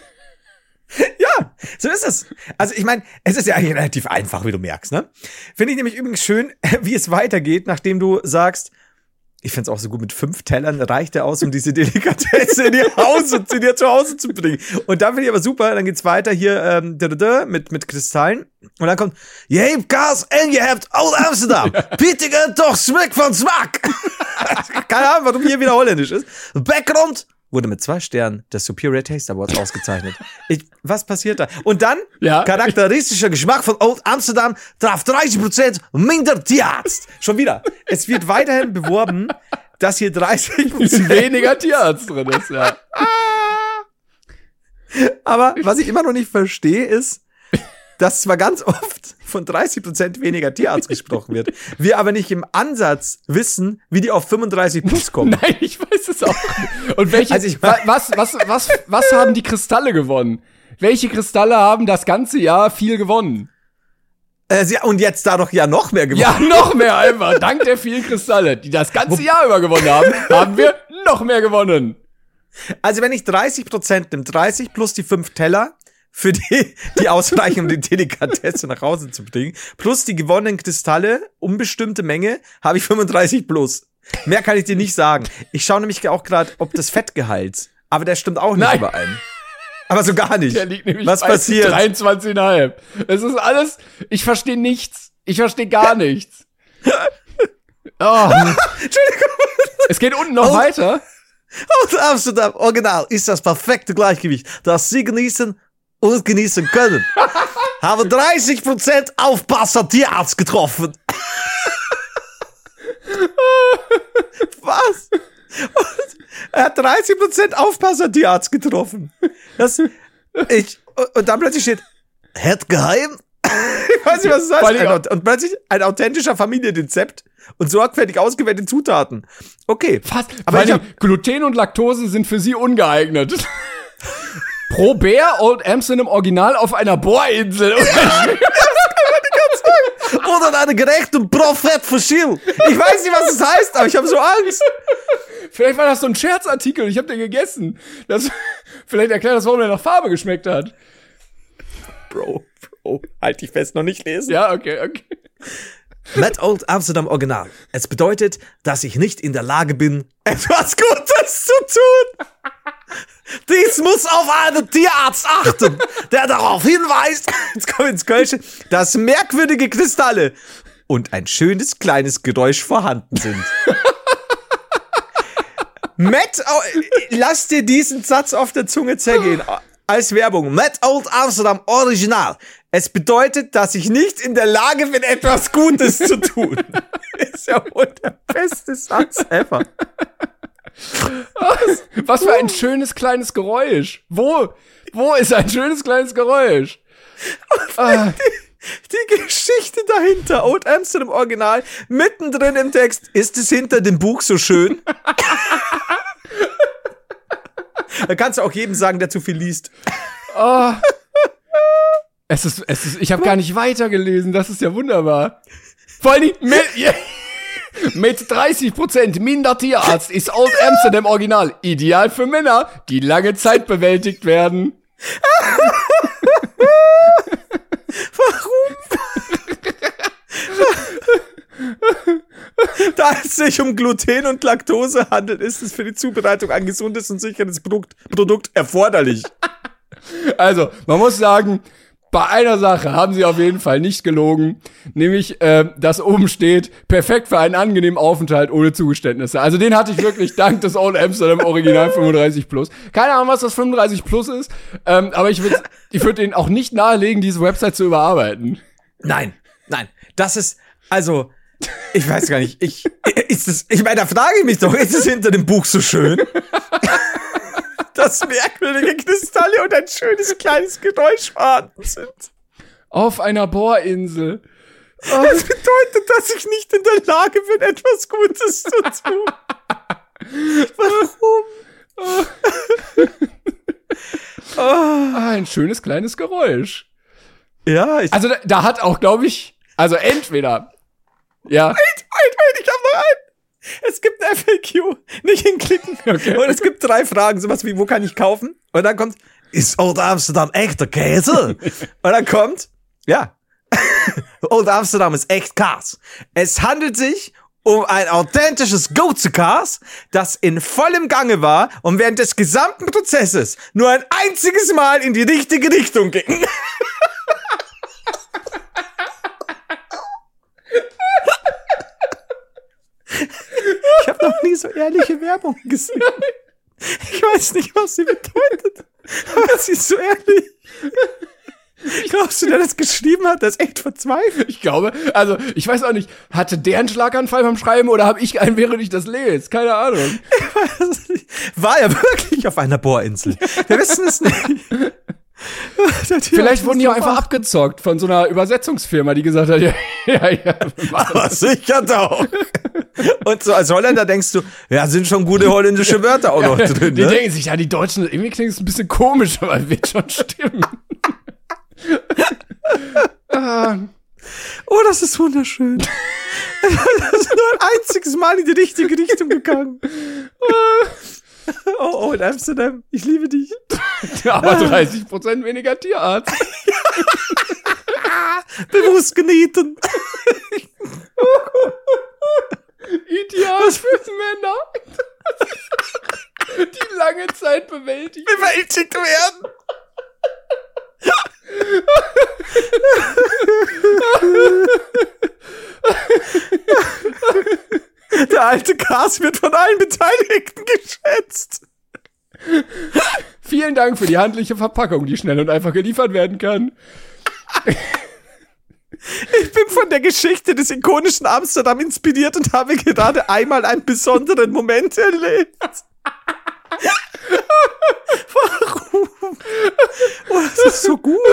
S2: Ja, so ist es. Also ich meine, es ist ja eigentlich relativ einfach, wie du merkst, ne? Finde ich nämlich übrigens schön, wie es weitergeht, nachdem du sagst, ich find's auch so gut, mit fünf Tellern reicht er aus, um diese Delikatesse in ihr Haus und in ihr zu Hause zu bringen. Und dann finde ich aber super, dann geht's weiter hier ähm, da, da, da, mit, mit Kristallen. Und dann kommt, je hebt kaas en je hebt Old Amsterdam. Pittigen toch Smack von Smack. Keine Ahnung, warum hier wieder holländisch ist. Background wurde mit zwei Sternen des Superior Taste Awards ausgezeichnet. Ich, was passiert da? Und dann,
S1: Ja.
S2: charakteristischer Geschmack von Old Amsterdam traf dreißig Prozent minder Tierarzt. Schon wieder. Es wird weiterhin beworben, dass hier dreißig Prozent
S1: Weniger Tierarzt drin ist, ja.
S2: Aber was ich immer noch nicht verstehe, ist, dass zwar ganz oft von dreißig Prozent weniger Tierarzt gesprochen wird, wir aber nicht im Ansatz wissen, wie die auf fünfunddreißig plus kommen.
S1: Nein, ich weiß es auch nicht. Und welche,
S2: Also ich-
S1: wa- was, was, was, was haben die Kristalle gewonnen? Welche Kristalle haben das ganze Jahr viel gewonnen?
S2: Äh, sie- und jetzt da doch ja noch mehr gewonnen.
S1: Ja, noch mehr einfach. Dank der vielen Kristalle, die das ganze Jahr über gewonnen haben, haben wir noch mehr gewonnen.
S2: Also wenn ich dreißig Prozent nehme, dreißig plus die fünf Teller, für die, die ausreichen, um die Delikatesse nach Hause zu bringen, plus die gewonnenen Kristalle, unbestimmte Menge, habe ich fünfunddreißig plus. Mehr kann ich dir nicht sagen. Ich schaue nämlich auch gerade, ob das Fettgehalt, aber der stimmt auch nicht
S1: Nein.
S2: überein. Aber so gar nicht.
S1: Der liegt nämlich
S2: Was
S1: bei
S2: passiert?
S1: dreiundzwanzig Komma fünf. Es ist alles, ich verstehe nichts. Ich verstehe gar nichts. Oh.
S2: Entschuldigung.
S1: Es geht unten noch
S2: Oh.
S1: weiter.
S2: Und Amsterdam Original ist das perfekte Gleichgewicht, das Sie genießen und genießen können. Habe dreißig Prozent Aufpasser Tierarzt getroffen. Was? Und er hat dreißig Prozent Aufpasser Tierarzt getroffen. Das, ich, und dann plötzlich steht, het geheim? Ich weiß nicht, was das
S1: Vor
S2: heißt.
S1: allem
S2: Ein, und plötzlich ein authentischer Familienrezept und sorgfältig ausgewählte Zutaten. Okay.
S1: Fast.
S2: Aber
S1: Aber
S2: ich hab,
S1: Gluten und Laktose sind für sie ungeeignet. Pro Bär Old Amsterdam Original auf einer Bohrinsel.
S2: oder eine gerechte Prophet verschill. Ich weiß nicht, was das heißt, aber ich habe so Angst.
S1: Vielleicht war das so ein Scherzartikel. Ich habe den gegessen. Das, vielleicht erklärt das, warum der nach Farbe geschmeckt hat.
S2: Bro, Bro, halt dich fest, noch nicht lesen.
S1: Ja, okay, okay.
S2: Met Old Amsterdam Original. Es bedeutet, dass ich nicht in der Lage bin, etwas Gutes zu tun. Dies muss auf einen Tierarzt achten, der darauf hinweist, jetzt kommen wir ins Kölsche, dass merkwürdige Kristalle und ein schönes kleines Geräusch vorhanden sind. Matt, oh, lass dir diesen Satz auf der Zunge zergehen. Als Werbung. Met Old Amsterdam Original. Es bedeutet, dass ich nicht in der Lage bin, etwas Gutes zu tun. Ist ja wohl der beste Satz ever.
S1: Was für ein schönes kleines Geräusch. Wo? Wo ist ein schönes kleines Geräusch?
S2: Ah. Die, die Geschichte dahinter. Old Amsterdam Original. Mittendrin im Text. Ist es hinter dem Buch so schön? Da kannst du auch jedem sagen, der zu viel liest.
S1: Oh. Es ist, es ist, ich habe gar nicht weitergelesen. Das ist ja wunderbar. Vor allem mit, mit dreißig Prozent minder Tierarzt ist Old Amsterdam Original ideal für Männer, die lange Zeit bewältigt werden.
S2: Warum? Da es sich um Gluten und Laktose handelt, ist es für die Zubereitung ein gesundes und sicheres Produkt, Produkt erforderlich.
S1: Also, man muss sagen, bei einer Sache haben sie auf jeden Fall nicht gelogen, nämlich, äh, dass oben steht, perfekt für einen angenehmen Aufenthalt ohne Zugeständnisse. Also den hatte ich wirklich dank des Old Amsterdam Original fünfunddreißig plus. Keine Ahnung, was das fünfunddreißig plus ist, ähm, aber ich würde ich würd denen auch nicht nahelegen, diese Website zu überarbeiten.
S2: Nein, nein, das ist, also, ich weiß gar nicht, ich, ist es, ich meine, da frage ich mich doch, ist es hinter dem Buch so schön? Dass merkwürdige Kristalle und ein schönes kleines Geräusch vorhanden sind.
S1: Auf einer Bohrinsel.
S2: Oh. Das bedeutet, dass ich nicht in der Lage bin, etwas Gutes zu tun. Warum?
S1: Oh. Oh. Ah, ein schönes kleines Geräusch.
S2: Ja, ich
S1: also da, da hat auch, glaube ich, also entweder, ja.
S2: Wait, wait, wait, ich hab noch einen. Es gibt ein F A Q, nicht hinklicken. Okay. Und es gibt drei Fragen, sowas wie, wo kann ich kaufen? Und dann kommt, ist Old Amsterdam echter Käse? Und dann kommt, ja, Old Amsterdam ist echt Käse. Es handelt sich um ein authentisches Go-to-Käse, das in vollem Gange war und während des gesamten Prozesses nur ein einziges Mal in die richtige Richtung ging. Ich habe noch nie so ehrliche Werbung gesehen. Ich weiß nicht, was sie bedeutet. Aber sie ist so ehrlich. Glaubst du, der das geschrieben hat? Der ist echt verzweifelt.
S1: Ich glaube, also, ich weiß auch nicht, hatte der einen Schlaganfall beim Schreiben oder habe ich einen, während ich das lese? Keine Ahnung.
S2: Ich weiß nicht. War er wirklich auf einer Bohrinsel? Wir wissen es nicht.
S1: Vielleicht wurden die auch einfach abgezockt von so einer Übersetzungsfirma, die gesagt hat, ja, ja, ja.
S2: Aber sicher doch. Und so als Holländer denkst du, ja, sind schon gute holländische Wörter auch noch drin,
S1: die
S2: ne?
S1: denken sich, ja, die Deutschen, irgendwie klingt es ein bisschen komisch, aber wird schon stimmen.
S2: ah. Oh, das ist wunderschön. Das ist nur ein einziges Mal in die richtige Richtung gegangen. Oh, Old Amsterdam, ich liebe dich.
S1: Aber dreißig Prozent weniger Tierarzt.
S2: Bewusst genieten.
S1: Ideal für Männer, die lange Zeit bewältigt,
S2: bewältigt werden. Der alte Cast wird von allen Beteiligten geschätzt.
S1: Vielen Dank für die handliche Verpackung, die schnell und einfach geliefert werden kann.
S2: Ich bin von der Geschichte des ikonischen Amsterdam inspiriert und habe gerade einmal einen besonderen Moment erlebt. Warum? Oh, das ist so gut.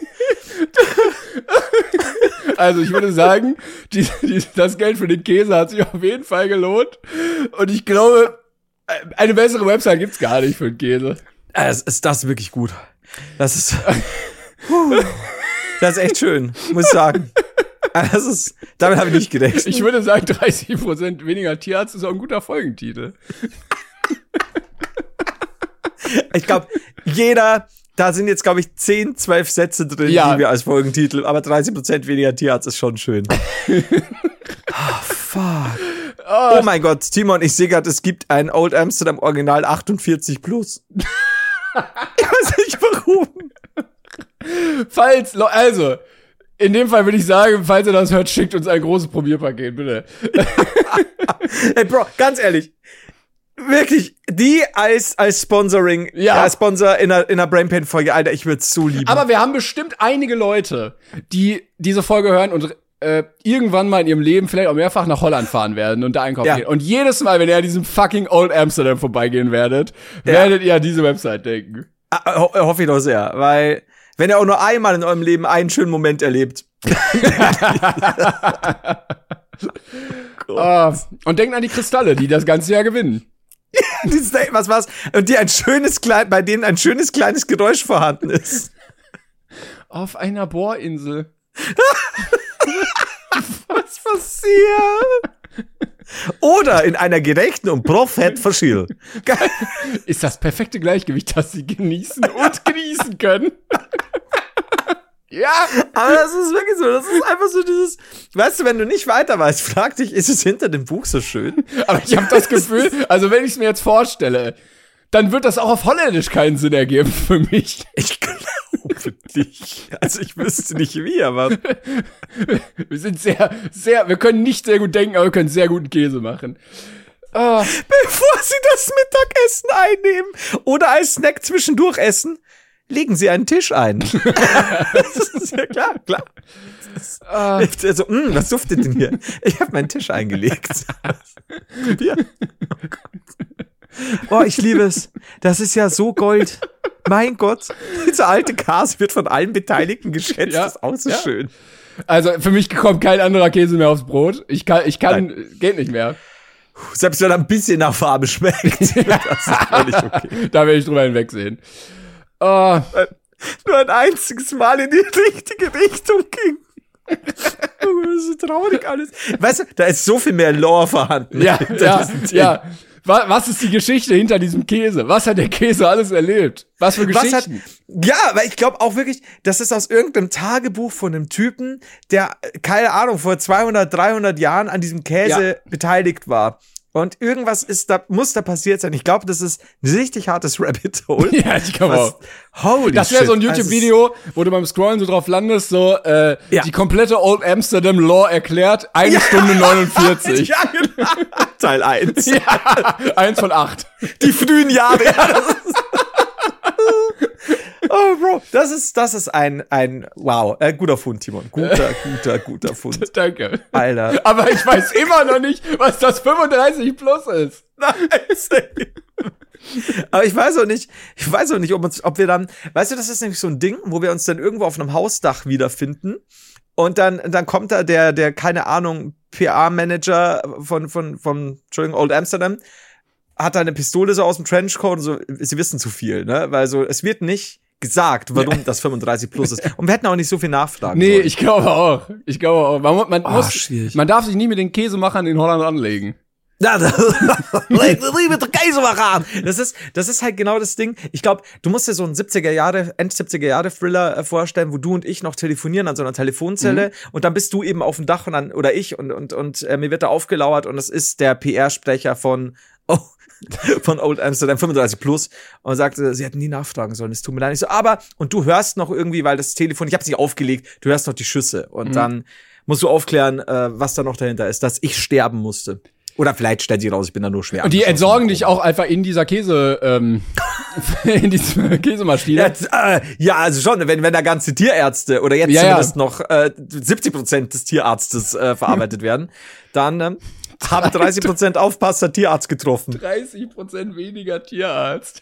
S1: Also ich würde sagen, die, die, das Geld für den Käse hat sich auf jeden Fall gelohnt. Und ich glaube, eine bessere Website gibt's gar nicht für den Käse.
S2: Das ist das wirklich gut. Das ist, das ist echt schön, muss ich sagen. Das ist, damit habe ich nicht gerechnet.
S1: Ich würde sagen, dreißig Prozent weniger Tierarzt ist auch ein guter Folgentitel.
S2: Ich glaube, jeder, da sind jetzt, glaube ich, zehn, zwölf Sätze drin,
S1: Ja.
S2: die wir als Folgentitel, aber dreißig Prozent weniger Tierarzt ist schon schön. Oh, fuck. Oh mein Gott, Timon, ich sehe gerade, es gibt ein Old Amsterdam Original achtundvierzig plus. Ich weiß nicht warum.
S1: Falls, Le- also, in dem Fall würde ich sagen, falls ihr das hört, schickt uns ein großes Probierpaket, bitte.
S2: Ey, Bro, ganz ehrlich. Wirklich, die als, als Sponsoring,
S1: Ja.
S2: als Sponsor in einer, in einer Brainpain-Folge, Alter, ich würde es so lieben.
S1: Aber wir haben bestimmt einige Leute, die diese Folge hören und äh, irgendwann mal in ihrem Leben vielleicht auch mehrfach nach Holland fahren werden und da einkaufen
S2: Ja.
S1: gehen. Und jedes Mal, wenn ihr an diesem fucking Old Amsterdam vorbeigehen werdet,
S2: Ja.
S1: werdet ihr an diese Website denken.
S2: Ah, ho hoffe ich doch sehr, weil wenn ihr auch nur einmal in eurem Leben einen schönen Moment erlebt.
S1: Uh, und denkt an die Kristalle, die das ganze Jahr gewinnen.
S2: Dieses, was war's? Und die ein schönes klein, bei denen ein schönes kleines Geräusch vorhanden ist.
S1: Auf einer Bohrinsel.
S2: Was passiert? Oder in einer gerechten und Prophet verschiel. Geil.
S1: Ist das perfekte Gleichgewicht, das sie genießen und genießen können. Ja.
S2: Aber das ist wirklich so, das ist einfach so dieses, weißt du, wenn du nicht weiter weißt, frag dich, ist es hinter dem Buch so schön?
S1: Aber ich habe das Gefühl, also wenn ich es mir jetzt vorstelle, dann wird das auch auf Holländisch keinen Sinn ergeben für mich.
S2: Ich glaube nicht. Also ich wüsste nicht wie, aber
S1: Wir sind sehr, sehr, wir können nicht sehr gut denken, aber wir können sehr guten Käse machen. Oh.
S2: bevor sie das Mittagessen einnehmen oder als Snack zwischendurch essen, legen sie einen Tisch ein. Das ist ja klar, klar.
S1: Ah.
S2: Also, mh, was duftet denn hier? Ich habe meinen Tisch eingelegt. Ja. Oh Gott. Oh, ich liebe es. Das ist ja so Gold. Mein Gott. Dieser alte Käse wird von allen Beteiligten geschätzt.
S1: Ja,
S2: Das ist auch so
S1: ja.
S2: schön.
S1: Also für mich kommt kein anderer Käse mehr aufs Brot. Ich kann, ich kann, geht nicht mehr.
S2: Selbst wenn er ein bisschen nach Farbe schmeckt. Das ist völlig okay.
S1: Da werde ich drüber hinwegsehen. Oh.
S2: Nur ein einziges Mal in die richtige Richtung ging. Oh, das ist so traurig alles. Weißt du, da ist so viel mehr Lore vorhanden.
S1: Ja,
S2: hinter
S1: ja,
S2: diesem Ding.
S1: ja. Was, was ist die Geschichte hinter diesem Käse? Was hat der Käse alles erlebt? Was für
S2: Was hat,
S1: Geschichten?
S2: ja, weil ich glaube auch wirklich, das ist aus irgendeinem Tagebuch von einem Typen, der, keine Ahnung, vor zweihundert, dreihundert Jahren an diesem Käse
S1: Ja.
S2: beteiligt war. Und irgendwas ist da, muss da passiert sein. Ich glaube, das ist ein richtig hartes Rabbit Hole.
S1: Ja, ich glaube
S2: Was-
S1: auch.
S2: Holy
S1: Das wäre so ein
S2: shit. Also
S1: YouTube-Video, wo du beim Scrollen so drauf landest, so äh,
S2: Ja.
S1: die komplette Old Amsterdam Lore erklärt, eine Stunde neunundvierzig.
S2: Ja, genau. Teil eins.
S1: Ja, eins von acht.
S2: Die frühen Jahre. Ja, das ist oh, Bro, das ist, das ist ein, ein, wow, äh, guter Fund, Timon. Guter, guter, guter Fund.
S1: Danke.
S2: Alter.
S1: Aber ich weiß immer noch nicht, was das fünfunddreißig plus ist.
S2: Aber ich weiß auch nicht, ich weiß auch nicht, ob, uns, ob wir dann, weißt du, das ist nämlich so ein Ding, wo wir uns dann irgendwo auf einem Hausdach wiederfinden und dann, dann kommt da der, der, keine Ahnung, P R-Manager von, von, von, Entschuldigung, Old Amsterdam, hat da eine Pistole so aus dem Trenchcoat und so, sie wissen zu viel, ne, weil so, es wird nicht gesagt, warum ja. das fünfunddreißig plus ist. Und wir hätten auch nicht so viel nachfragen
S1: Nee,
S2: sollen.
S1: ich glaube auch. Ich glaube auch. Man, man,
S2: Oh,
S1: muss,
S2: schwierig.
S1: man darf sich nie mit den Käsemachern in Holland anlegen.
S2: Ja, das, leg nie mit der Käsemacher an. Das ist, das ist halt genau das Ding. Ich glaube, du musst dir so einen siebziger Jahre, End siebziger Jahre Thriller äh, vorstellen, wo du und ich noch telefonieren an so einer Telefonzelle
S1: Mhm.
S2: und dann bist du eben auf dem Dach und dann, oder ich und, und, und äh, mir wird da aufgelauert und es ist der P R-Sprecher von, oh, von Old Amsterdam fünfunddreißig plus und sagte, sie hätten nie nachfragen sollen, es tut mir leid. Ich so, aber, und du hörst noch irgendwie, weil das Telefon, ich hab's nicht aufgelegt, du hörst noch die Schüsse und
S1: Mhm.
S2: dann musst du aufklären, äh, was da noch dahinter ist, dass ich sterben musste. Oder vielleicht stellt sich raus, ich bin da nur schwer.
S1: Und die
S2: angeschossen.
S1: entsorgen dich auch einfach in dieser Käse, ähm, in dieser Käsemaschine.
S2: Ja, äh, ja, also schon, wenn, wenn da ganze Tierärzte oder jetzt
S1: Ja,
S2: zumindest
S1: ja.
S2: noch äh, siebzig Prozent des Tierarztes äh, verarbeitet werden, dann ähm, haben dreißig Prozent Aufpasser Tierarzt getroffen.
S1: dreißig Prozent weniger Tierarzt.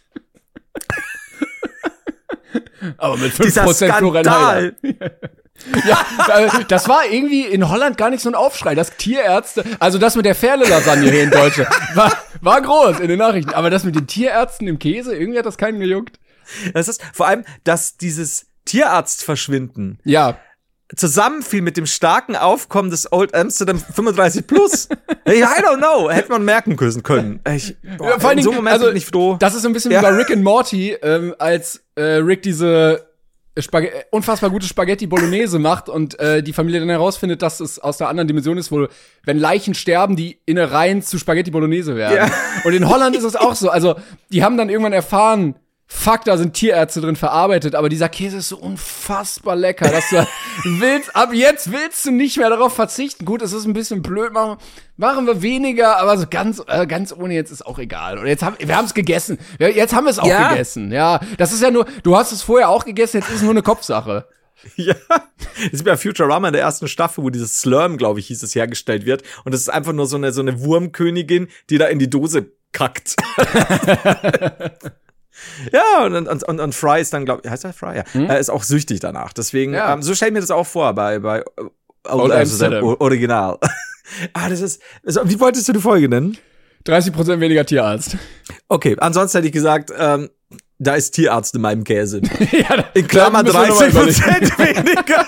S1: Aber mit fünf
S2: Dieser
S1: Prozent Florian
S2: Skandal.
S1: Heider. Ja, äh, das war irgendwie in Holland gar nicht so ein Aufschrei, dass Tierärzte, also das mit der Ferle-Lasagne hier in Deutschland, war, war groß in den Nachrichten, aber das mit den Tierärzten im Käse, irgendwie hat das keinen gejuckt.
S2: Das ist vor allem, dass dieses Tierarztverschwinden,
S1: Ja,
S2: zusammenfiel mit dem starken Aufkommen des Old Amsterdam fünfunddreißig plus. Hey, I don't know. Hätte man merken können. Ich, boah,
S1: Ja, vor allen
S2: in so
S1: Dingen,
S2: einem Moment
S1: also,
S2: bin ich froh.
S1: Das ist so ein bisschen
S2: Ja.
S1: wie bei Rick and Morty, ähm, als äh, Rick diese Spag- unfassbar gute Spaghetti Bolognese macht und äh, die Familie dann herausfindet, dass es aus einer anderen Dimension ist, wo, wenn Leichen sterben, die Innereien zu Spaghetti Bolognese werden.
S2: Ja.
S1: Und in Holland ist es auch so. Also, die haben dann irgendwann erfahren, fuck, da sind Tierärzte drin verarbeitet, aber dieser Käse ist so unfassbar lecker, dass du willst, ab jetzt willst du nicht mehr darauf verzichten. Gut, es ist ein bisschen blöd, machen, machen wir weniger, aber so ganz, äh, ganz ohne jetzt ist auch egal. Und jetzt haben wir haben es gegessen. Ja, jetzt haben wir es auch
S2: Ja.
S1: gegessen. Ja, das ist ja nur, du hast es vorher auch gegessen, jetzt ist es nur eine Kopfsache.
S2: Ja, das ist bei Futurama in der ersten Staffel, wo dieses Slurm, glaube ich, hieß es, hergestellt wird. Und das ist einfach nur so eine, so eine Wurmkönigin, die da in die Dose kackt. Ja, und, und, und, und Fry ist dann, glaube ich, heißt er Fry? Ja, hm? Er ist auch süchtig danach. Deswegen,
S1: Ja.
S2: ähm, so stell ich mir das auch vor bei, bei äh, Old
S1: Old
S2: Amsterdam
S1: Amsterdam.
S2: O- Original. Ah, das ist, also, wie wolltest du die Folge nennen?
S1: dreißig Prozent weniger Tierarzt.
S2: Okay, ansonsten hätte ich gesagt, ähm, da ist Tierarzt in meinem Käse.
S1: Ja,
S2: In Klammer
S1: müssen wir noch mal
S2: dreißig Prozent weniger.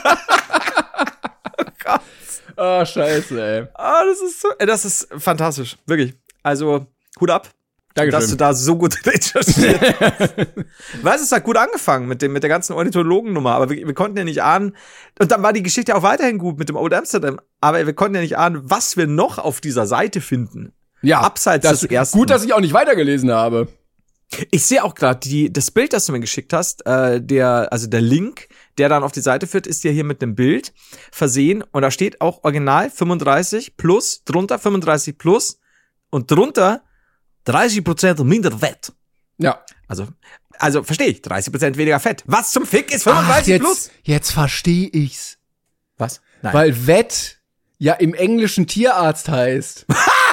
S1: Oh, scheiße, ey.
S2: Ah, das ist so, äh, das ist fantastisch. Wirklich. Also, Hut ab.
S1: Dankeschön.
S2: Dass du da so gut recherchiert hast. Weißt du, es hat gut angefangen mit dem, mit der ganzen Ornithologen-Nummer, aber wir, wir konnten ja nicht ahnen, und dann war die Geschichte auch weiterhin gut mit dem Old Amsterdam, aber wir konnten ja nicht ahnen, was wir noch auf dieser Seite finden.
S1: Ja,
S2: Abseits
S1: das
S2: des ersten.
S1: Gut, dass ich auch nicht weitergelesen habe.
S2: Ich sehe auch gerade, die das Bild, das du mir geschickt hast, äh, der, also der Link, der dann auf die Seite führt, ist ja hier mit einem Bild versehen, und da steht auch Original fünfunddreißig plus, drunter fünfunddreißig plus und drunter dreißig Prozent minder Fett.
S1: Ja.
S2: Also, also verstehe ich, dreißig Prozent weniger Fett. Was zum Fick ist
S1: Ach,
S2: fünfunddreißig
S1: jetzt,
S2: plus?
S1: jetzt verstehe ich's.
S2: Was? Nein.
S1: Weil Vet ja im Englischen Tierarzt heißt.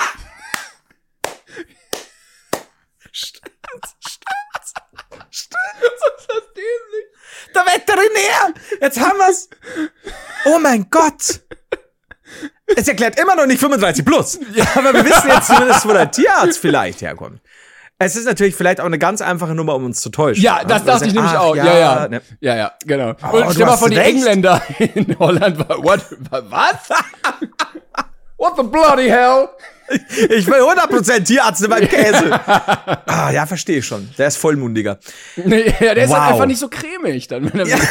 S2: Stimmt, stimmt, stimmt. Was ist das dämlich? Der Veterinär! Jetzt haben wir's! Oh mein Gott! Es erklärt immer noch nicht fünfunddreißig plus. Ja, aber wir wissen jetzt zumindest, wo der Tierarzt vielleicht herkommt. Es ist natürlich vielleicht auch eine ganz einfache Nummer, um uns zu täuschen.
S1: Ja, das
S2: Weil
S1: dachte
S2: wir
S1: ich
S2: sagen,
S1: nämlich
S2: ach,
S1: auch. Ja, ja.
S2: ne.
S1: Ja, ja, genau.
S2: Oh,
S1: Und
S2: du
S1: stell mal
S2: hast
S1: vor, die
S2: recht.
S1: Engländer in Holland war, what, was? What the bloody hell?
S2: Ich will hundert Prozent Tierarzt in meinem Käse. Ah, ja, verstehe ich schon. Der ist vollmundiger.
S1: Nee, ja, der ist
S2: Wow.
S1: halt einfach nicht so cremig. Dann, wenn er
S2: Ja.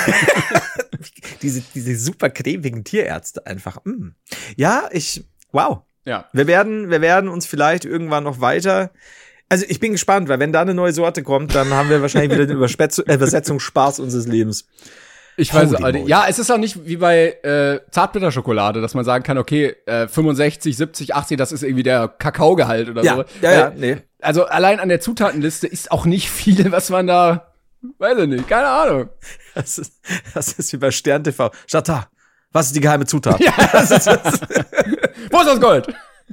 S2: diese, diese super cremigen Tierärzte einfach. Mm. Ja, ich, wow.
S1: ja.
S2: Wir werden, wir werden uns vielleicht irgendwann noch weiter. Also ich bin gespannt, weil wenn da eine neue Sorte kommt, dann haben wir wahrscheinlich wieder den Überspetz- äh, Übersetzungsspaß unseres Lebens.
S1: Ich weiß
S2: Holy
S1: auch nicht.
S2: moly.
S1: Ja, es ist auch nicht wie bei äh, Zartbitterschokolade, dass man sagen kann, okay, äh, fünfundsechzig, siebzig, achtzig, das ist irgendwie der Kakaogehalt oder
S2: Ja,
S1: so.
S2: ja, ja,
S1: Weil,
S2: nee.
S1: Also allein an der Zutatenliste ist auch nicht viel, was man da, weiß ich nicht, keine Ahnung.
S2: Das ist, das ist wie bei Stern T V. Jata, was ist die geheime Zutat?
S1: Ja, das ist das. Wo ist das Gold?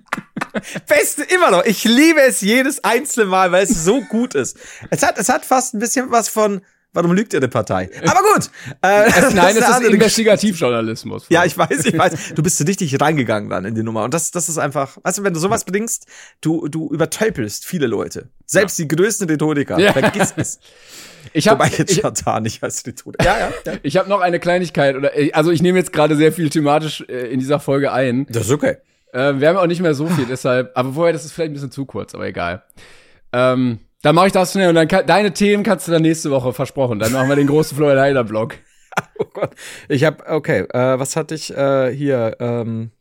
S2: Beste immer noch. Ich liebe es jedes einzelne Mal, weil es so gut ist. Es hat, es hat fast ein bisschen was von, warum lügt ihr die Partei? Aber gut. Äh,
S1: Es, nein, es
S2: eine
S1: ist
S2: andere
S1: Investigativjournalismus.
S2: Ja, ich weiß, ich weiß. Du bist so richtig reingegangen dann in die Nummer. Und das, das ist einfach, weißt du, wenn du sowas bringst, du, du übertölpelst viele Leute. Selbst die größten Rhetoriker.
S1: Ja.
S2: Vergiss es.
S1: Ich habe
S2: Wobei jetzt
S1: ich,
S2: Chatan nicht als Rhetoriker. Ja, ja, ja.
S1: ich hab noch eine Kleinigkeit, oder äh, also ich nehme jetzt gerade sehr viel thematisch äh, in dieser Folge ein.
S2: Das ist okay.
S1: Äh, wir haben auch nicht mehr so viel, deshalb, aber vorher, das ist vielleicht ein bisschen zu kurz, aber egal. Ähm, dann mache ich das schnell und dann kann, deine Themen kannst du dann nächste Woche versprochen. Dann machen wir den großen Florian Heider Blog.
S2: Oh Gott. Ich hab, okay, äh, was hatte ich äh, hier? Ähm,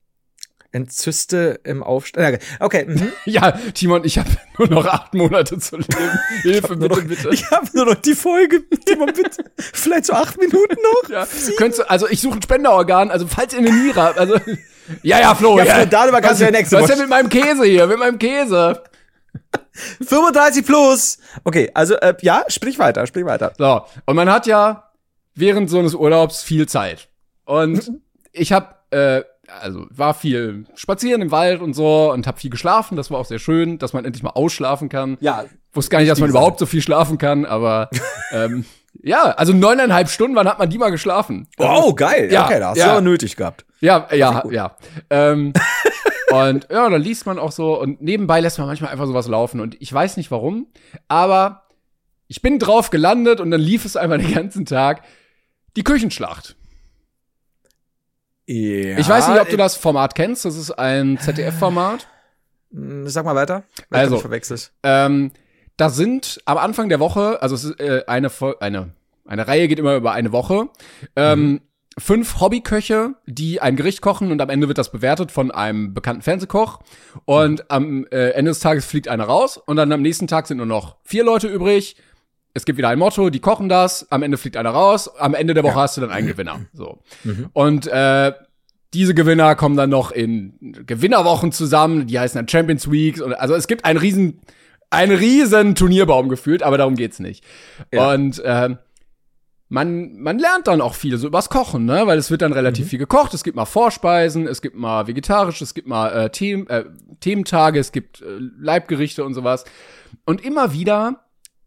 S2: Entzüste im Aufstand. Okay, mhm.
S1: Ja, Timon, ich habe nur noch acht Monate zu leben. Hilfe,
S2: nur
S1: bitte,
S2: noch,
S1: bitte.
S2: Ich habe nur noch die Folge. Timon, bitte. Vielleicht so acht Minuten noch?
S1: Ja, könntest du, also ich suche ein Spenderorgan, also falls ihr eine Niere habt, also ja, ja, Flo,
S2: Ja,
S1: ja,
S2: Flo, darüber kannst
S1: was,
S2: du ja nächste
S1: was ist
S2: Woche-
S1: denn mit meinem Käse hier, mit meinem Käse?
S2: fünfunddreißig plus. Okay, also äh, ja, sprich weiter, sprich weiter.
S1: So, und man hat ja während so eines Urlaubs viel Zeit. Und ich habe, äh, also war viel spazieren im Wald und so und habe viel geschlafen. Das war auch sehr schön, dass man endlich mal ausschlafen kann.
S2: Ja,
S1: Wusste gar nicht, dass man
S2: Wichtige
S1: überhaupt so viel schlafen kann, aber ähm, ja, also neuneinhalb Stunden, wann hat man die mal geschlafen?
S2: wow, geil.
S1: Ja,
S2: Okay, da hast
S1: ja.
S2: du aber nötig gehabt.
S1: Ja, ja, ja. Ähm, und ja, dann liest man auch so und nebenbei lässt man manchmal einfach sowas laufen und ich weiß nicht warum, aber ich bin drauf gelandet und dann lief es einfach den ganzen Tag. Die Küchenschlacht.
S2: Ja.
S1: Ich weiß nicht, ob du das Format kennst. Das ist ein Z D F-Format.
S2: Sag mal weiter. Weil
S1: Also,
S2: du verwechselst.
S1: Ähm, da sind am Anfang der Woche, also es ist äh, eine, eine, eine Reihe geht immer über eine Woche, ähm, mhm. fünf Hobbyköche, die ein Gericht kochen und am Ende wird das bewertet von einem bekannten Fernsehkoch. Und mhm. am äh, Ende des Tages fliegt einer raus und dann am nächsten Tag sind nur noch vier Leute übrig. Es gibt wieder ein Motto, die kochen das, am Ende fliegt einer raus, am Ende der Woche ja. hast du dann einen Gewinner. So. Mhm. Und äh, diese Gewinner kommen dann noch in Gewinnerwochen zusammen, die heißen dann Champions Weeks. Und, also es gibt einen riesen, einen riesen Turnierbaum gefühlt, aber darum geht's nicht. Ja. Und äh, man, man lernt dann auch viel so übers Kochen, ne? Weil es wird dann relativ mhm. viel gekocht. Es gibt mal Vorspeisen, es gibt mal vegetarisch, es gibt mal äh, Themen, äh, Thementage, es gibt äh, Leibgerichte und sowas. Und immer wieder,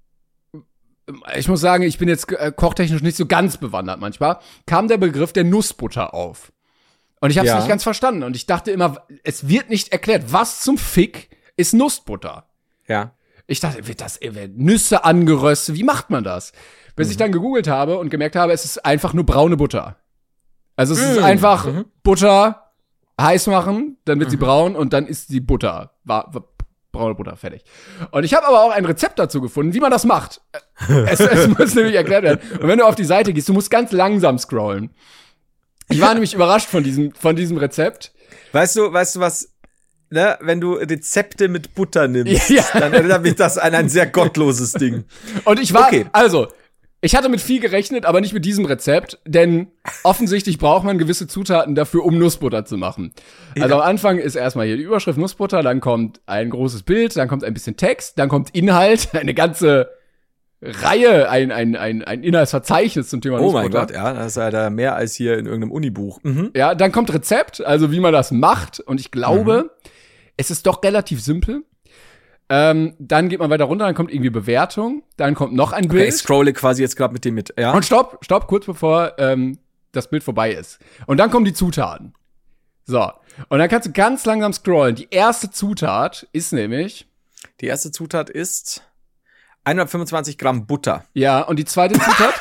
S1: ich muss sagen, ich bin jetzt äh, kochtechnisch nicht so ganz bewandert manchmal, kam der Begriff der Nussbutter auf. Und ich habe es ja. nicht ganz verstanden. Und ich dachte immer, es wird nicht erklärt, was zum Fick ist Nussbutter?
S2: Ja.
S1: Ich dachte, wird das wird Nüsse angeröstet? Wie macht man das? Bis mhm. ich dann gegoogelt habe und gemerkt habe, es ist einfach nur braune Butter. Also es mhm. ist einfach mhm. Butter heiß machen, dann wird mhm. sie braun und dann ist die Butter. War, war braune Butter, fertig. Und ich habe aber auch ein Rezept dazu gefunden, wie man das macht. es, es muss nämlich erklärt werden. Und wenn du auf die Seite gehst, du musst ganz langsam scrollen. Ich war nämlich überrascht von diesem, von diesem Rezept.
S2: Weißt du, weißt du was, ne, wenn du Rezepte mit Butter nimmst,
S1: ja.
S2: dann erinnert mich das an ein sehr gottloses Ding.
S1: Und ich war,
S2: okay.
S1: also, ich hatte mit viel gerechnet, aber nicht mit diesem Rezept, denn offensichtlich braucht man gewisse Zutaten dafür, um Nussbutter zu machen. Ja. Also am Anfang ist erstmal hier die Überschrift Nussbutter, dann kommt ein großes Bild, dann kommt ein bisschen Text, dann kommt Inhalt, eine ganze Reihe, ein, ein, ein, ein Inhaltsverzeichnis zum Thema
S2: Nussbutter.
S1: Oh
S2: mein Gott, ja, das ist ja da mehr als hier in irgendeinem Unibuch. Mhm.
S1: Ja, dann kommt Rezept, also wie man das macht. Und ich glaube, mhm. es ist doch relativ simpel. Ähm, dann geht man weiter runter, dann kommt irgendwie Bewertung, dann kommt noch ein Bild.
S2: Okay, ich scrolle quasi jetzt gerade mit dem mit, ja.
S1: Und stopp, stopp, kurz bevor ähm, das Bild vorbei ist. Und dann kommen die Zutaten. So, und dann kannst du ganz langsam scrollen. Die erste Zutat ist nämlich
S2: Die erste Zutat ist hundertfünfundzwanzig Gramm Butter.
S1: Ja, und die zweite Zutat?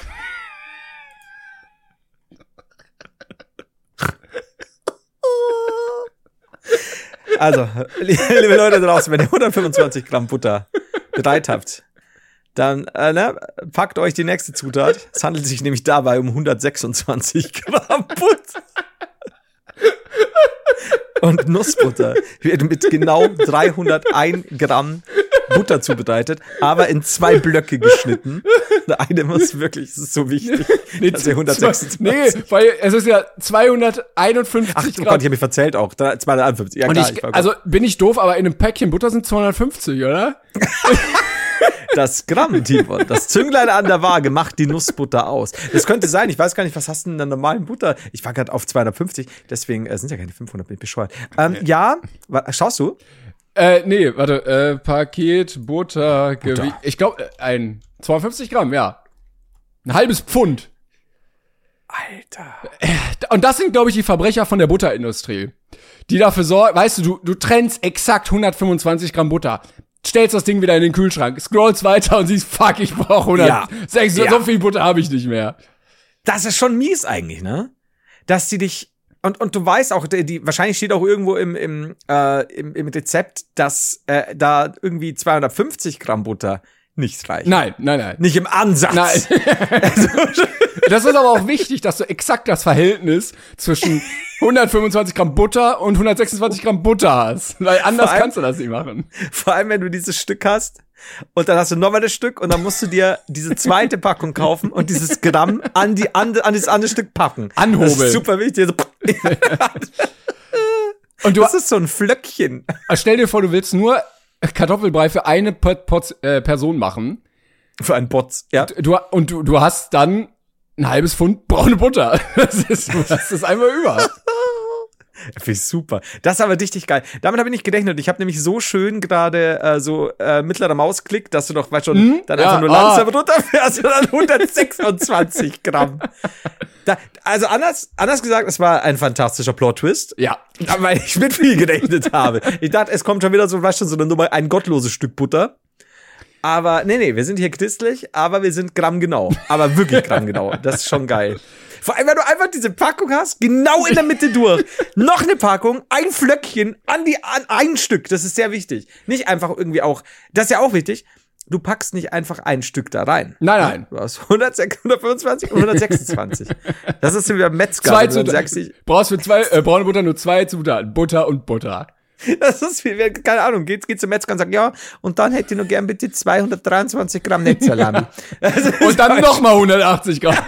S2: Also, liebe Leute draußen, wenn ihr hundertfünfundzwanzig Gramm Butter bereit habt, dann äh, ne, packt euch die nächste Zutat. Es handelt sich nämlich dabei um hundertsechsundzwanzig Gramm Butter. Und Nussbutter wird mit genau dreihunderteins Gramm Butter zubereitet, aber in zwei Blöcke geschnitten. Der eine muss wirklich, das ist so wichtig,
S1: nee,
S2: dass er hundertsechsundzwanzig.
S1: Nee, weil es ist ja zweihunderteinundfünfzig
S2: Ach, oh Gott, ich habe mich verzählt auch. zweihunderteinundfünfzig. Ja,
S1: und
S2: klar,
S1: ich,
S2: ich war
S1: also bin ich doof, aber in einem Päckchen Butter sind zweihundertfünfzig, oder?
S2: Das Gramm, Timon, das Zünglein an der Waage macht die Nussbutter aus. Das könnte sein, ich weiß gar nicht, was hast du denn in der normalen Butter? Ich war gerade auf zweihundertfünfzig, deswegen äh, sind ja keine fünfhundert, bin ich bescheuert. Ähm, ja, schaust du?
S1: Äh, nee, warte, äh, Paket, Butter,
S2: Butter.
S1: Gewicht. Ich glaube, ein zweihundertfünfzig Gramm, ja. Ein halbes Pfund.
S2: Alter.
S1: Und das sind, glaube ich, die Verbrecher von der Butterindustrie. Die dafür sorgen, weißt du, du, du trennst exakt hundertfünfundzwanzig Gramm Butter. Stellst das Ding wieder in den Kühlschrank, scrollst weiter und siehst, fuck, ich brauche hundertsechs, ja. so ja. viel Butter habe ich nicht mehr.
S2: Das ist schon mies eigentlich, ne? Dass die dich, und, und du weißt auch, die, die wahrscheinlich steht auch irgendwo im, im, äh, im, im Rezept, dass äh, da irgendwie zweihundertfünfzig Gramm Butter nicht reicht.
S1: Nein, nein, nein.
S2: Nicht im Ansatz.
S1: Nein. Also, das ist aber auch wichtig, dass du exakt das Verhältnis zwischen hundertfünfundzwanzig Gramm Butter und hundertsechsundzwanzig Gramm Butter hast. Weil anders allem, kannst du das nicht machen.
S2: Vor allem, wenn du dieses Stück hast und dann hast du nochmal das Stück und dann musst du dir diese zweite Packung kaufen und dieses Gramm an, die, an, an das andere Stück packen.
S1: Anhobeln.
S2: Das ist super wichtig. Und du das ist so ein Flöckchen.
S1: Stell dir vor, du willst nur Kartoffelbrei für eine per, per, äh, Person machen.
S2: Für einen Botz, ja.
S1: Du, und du, du hast dann ein halbes Pfund braune Butter. Das ist, das ist einmal über.
S2: Finde ich super. Das ist aber richtig geil. Damit habe ich nicht gerechnet. Ich habe nämlich so schön gerade äh, so äh, mittlerer Mausklick, dass du doch weißt schon, hm? dann
S1: ja,
S2: einfach nur langsam ah. runterfährst und dann hundertsechsundzwanzig Gramm. Da, also anders, anders gesagt, es war ein fantastischer Plot-Twist.
S1: Ja.
S2: Weil ich mit viel gerechnet habe. Ich dachte, es kommt schon wieder so, weißt schon, so eine Nummer, ein gottloses Stück Butter. Aber nee, nee, wir sind hier christlich, aber wir sind grammgenau. Aber wirklich grammgenau. Das ist schon geil. Vor allem, wenn du einfach diese Packung hast, genau in der Mitte durch. Noch eine Packung, ein Flöckchen an die an ein Stück. Das ist sehr wichtig. Nicht einfach irgendwie auch, das ist ja auch wichtig. Du packst nicht einfach ein Stück da rein.
S1: Nein, nein.
S2: Du hast hundertfünfundzwanzig und hundertsechsundzwanzig. Das ist wie beim Metzger.
S1: Zwei
S2: wenn du dann
S1: Zutaten.
S2: sagst,
S1: Brauchst für zwei, äh, braune Butter nur zwei Zutaten. Butter und Butter.
S2: das ist wie, wenn- keine Ahnung, geht, geht zum Metzger und sagt, ja, und dann hätte ich nur gern bitte zweihundertdreiundzwanzig Gramm Netzsalami. Also,
S1: Und dann nochmal hundertachtzig Gramm.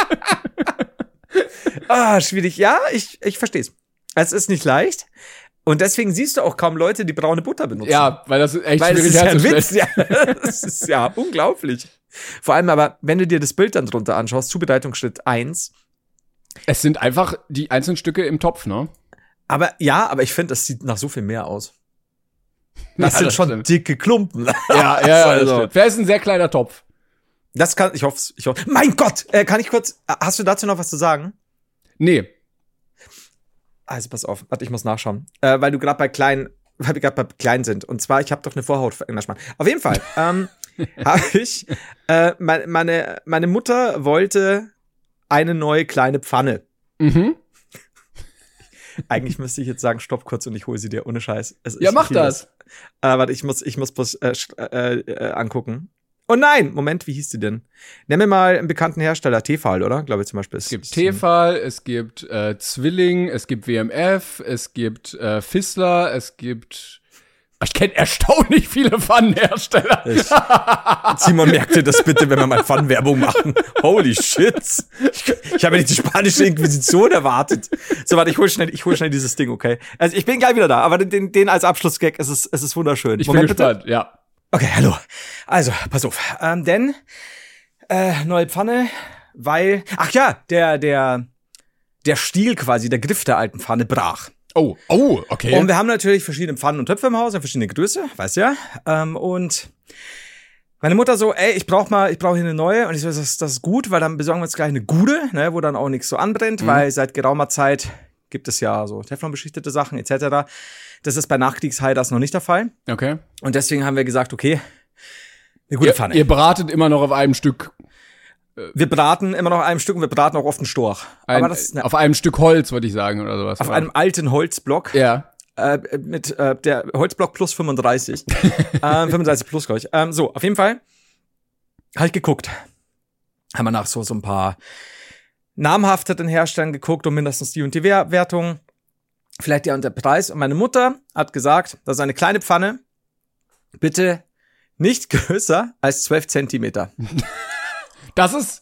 S2: ah, schwierig. Ja, ich, ich versteh's. Es ist nicht leicht. Und deswegen siehst du auch kaum Leute, die braune Butter benutzen.
S1: Ja, weil das ist echt
S2: Weil das
S1: schwierig
S2: ist ja ein
S1: herzustellen.
S2: Witz, ja. Das ist ja unglaublich. Vor allem aber, wenn du dir das Bild dann drunter anschaust, Zubereitungsschritt eins.
S1: Es sind einfach die einzelnen Stücke im Topf, ne?
S2: Aber ja, aber ich finde, das sieht nach so viel mehr aus. Das
S1: Ja,
S2: sind
S1: das
S2: schon
S1: stimmt.
S2: dicke Klumpen.
S1: Ja, ja, ja.
S2: Also,
S1: Das Wer ist ein sehr kleiner Topf?
S2: das kann, ich hoffe, ich hoffe. Mein Gott, äh, kann ich kurz, äh, hast du dazu noch was zu sagen?
S1: Nee.
S2: Also pass auf, warte, ich muss nachschauen, äh, weil du gerade bei kleinen, weil wir gerade bei klein sind. Und zwar, ich habe doch eine Vorhaut. Na, Schmarrn. Auf jeden Fall ähm, habe ich äh, meine, meine meine Mutter wollte eine neue kleine Pfanne.
S1: Mhm.
S2: Eigentlich müsste ich jetzt sagen, stopp kurz und ich hole sie dir ohne Scheiß. Es ist-
S1: Ja, mach
S2: ich liebe
S1: das.
S2: es. Äh, warte, ich muss ich muss bloß äh, sch- äh, äh, angucken. Oh nein, Moment, wie hieß die denn? Nenn mir mal einen bekannten Hersteller, Tefal, oder? Glaube ich zum Beispiel.
S1: Es gibt Tefal, es gibt äh, Zwilling, es gibt W M F, es gibt äh, Fissler, es gibt. Ich kenne erstaunlich viele Pfannenhersteller.
S2: Simon, merkt dir das bitte, wenn wir mal Pfannenwerbung machen. Holy shit. Ich, ich habe ja nicht die spanische Inquisition erwartet. So, warte, ich hol schnell, ich hol schnell dieses Ding, okay? Also, ich bin gleich wieder da, aber den, den als Abschlussgag, es ist, es ist wunderschön.
S1: Ich
S2: Moment,
S1: bin
S2: bitte.
S1: gespannt, ja.
S2: Okay, hallo. Also, pass auf. Ähm, denn, äh, neue Pfanne, weil, ach ja, der, der, der Stiel quasi, der Griff der alten Pfanne brach.
S1: Oh, oh, okay.
S2: Und wir haben natürlich verschiedene Pfannen und Töpfe im Haus, in verschiedene Größe, weißt ja. Ähm, und meine Mutter so, ey, ich brauch mal, ich brauche hier eine neue. Und ich so, das, das ist gut, weil dann besorgen wir uns gleich eine gute, ne, wo dann auch nichts so anbrennt,
S1: Mhm.
S2: weil seit geraumer Zeit gibt es ja so Teflonbeschichtete Sachen et cetera. Das ist bei Nachkriegsheiders noch nicht der Fall.
S1: okay.
S2: Und deswegen haben wir gesagt, okay, eine gute
S1: Ihr,
S2: Pfanne.
S1: ihr bratet immer noch auf einem Stück,
S2: Wir braten immer noch einem Stück und wir braten auch oft einen Storch.
S1: ein,
S2: Aber das ist eine,
S1: auf einem Stück Holz, würde ich sagen, oder sowas.
S2: auf einem alten Holzblock.
S1: Ja.
S2: Äh, mit äh, der Holzblock plus fünfunddreißig. ähm, fünfunddreißig plus, glaube ich. Ähm, so, auf jeden Fall halt geguckt. Haben wir nach so, so ein paar namhafteren Herstellern geguckt und mindestens die und die Wer- Wertung. Vielleicht ja und der Preis. Und meine Mutter hat gesagt, das ist eine kleine Pfanne. Bitte nicht größer als zwölf Zentimeter.
S1: Das ist.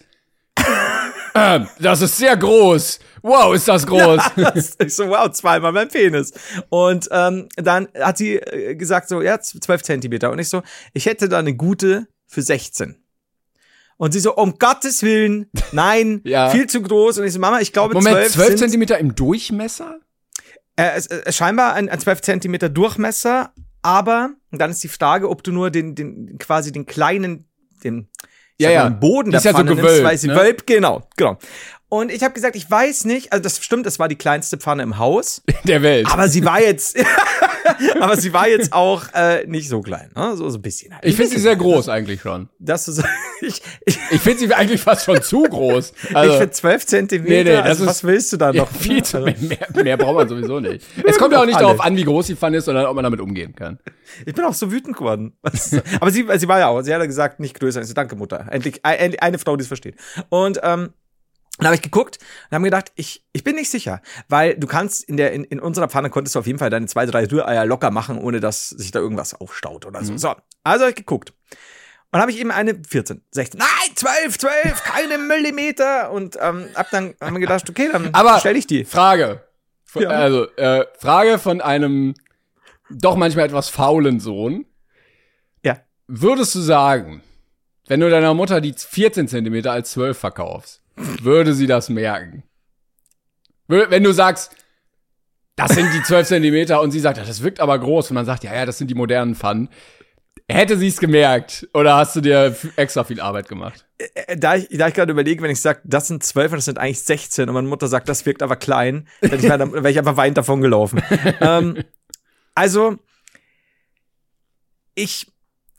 S1: ähm, das ist sehr groß. Wow, ist das groß.
S2: Das, ich so, wow, zweimal mein Penis. Und ähm, dann hat sie äh, gesagt so, ja, zwölf Zentimeter. Und ich so, ich hätte da eine gute für sechzehn. Und sie so, um Gottes Willen, nein,
S1: Ja.
S2: viel zu groß. Und ich so, Mama, ich glaube
S1: Moment,
S2: zwölf
S1: zwölf
S2: sind,
S1: Zentimeter im Durchmesser?
S2: äh, es, äh, scheinbar ein, ein zwölf Zentimeter Durchmesser, aber, und dann ist die Frage, ob du nur den, den quasi den kleinen, den, ich
S1: Ja,
S2: sag mal,
S1: ja.
S2: den Boden
S1: Die
S2: der
S1: ist ja so
S2: Pfanne nimmst,
S1: gewölbt,
S2: weil sie
S1: ne?
S2: wölbt, genau, genau. Und ich habe gesagt, ich weiß nicht, also das stimmt, es war die kleinste Pfanne im Haus.
S1: Der Welt.
S2: Aber sie war jetzt, aber sie war jetzt auch äh, nicht so klein, ne? so so ein bisschen. Halt.
S1: Ich finde sie sehr groß eigentlich schon.
S2: Das ist, ich, ich,
S1: Ich finde sie eigentlich fast schon zu groß. Also,
S2: ich finde zwölf Zentimeter.
S1: Nee, nee, das
S2: also,
S1: ist-
S2: was willst du da
S1: ja,
S2: noch?
S1: viel zu,
S2: Also,
S1: mehr, mehr braucht man sowieso nicht. Es kommt ja auch nicht
S2: alle.
S1: darauf an, wie groß die Pfanne ist, sondern ob man damit umgehen kann.
S2: ich bin auch so wütend geworden. Aber sie, sie war ja auch, sie hat ja gesagt, nicht größer. Ich so, danke Mutter. Endlich ein, eine Frau, die es versteht. Und ähm, dann habe ich geguckt und habe mir gedacht, ich, ich bin nicht sicher, weil du kannst in der in, in unserer Pfanne konntest du auf jeden Fall deine zwei, drei Rühreier locker machen, ohne dass sich da irgendwas aufstaut oder so.
S1: Mhm.
S2: So, also habe ich geguckt. Und habe ich eben eine vierzehn, sechzehn, nein, zwölf, zwölf, keine Millimeter. Und ähm, hab dann haben wir gedacht, okay, dann
S1: Aber
S2: stell ich die.
S1: Frage. Von-
S2: Ja.
S1: Also, äh, Frage von einem doch manchmal etwas faulen Sohn.
S2: Ja.
S1: Würdest du sagen, wenn du deiner Mutter die vierzehn Zentimeter als zwölf verkaufst, würde sie das merken? Wür- Wenn du sagst, das sind die zwölf Zentimeter und sie sagt, ja, das wirkt aber groß und man sagt, ja, ja, das sind die modernen Pfannen. Hätte sie es gemerkt oder hast du dir f- extra viel Arbeit gemacht?
S2: Äh, Da ich, da ich gerade überlege, wenn ich sage, das sind zwölf und das sind eigentlich sechzehn und meine Mutter sagt, das wirkt aber klein, dann ich wär, dann wäre ich einfach weinend davon gelaufen. ähm, also, ich,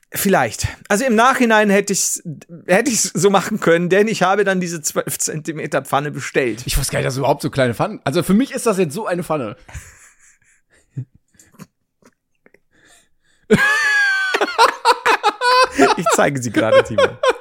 S2: Vielleicht. Also im Nachhinein hätte ich's, hätte ich's so machen können, denn ich habe dann diese zwölf Zentimeter Pfanne bestellt.
S1: Ich wusste gar nicht, dass überhaupt so kleine Pfannen. Also für mich ist das jetzt so eine Pfanne.
S2: Ich zeige sie gerade, Timo.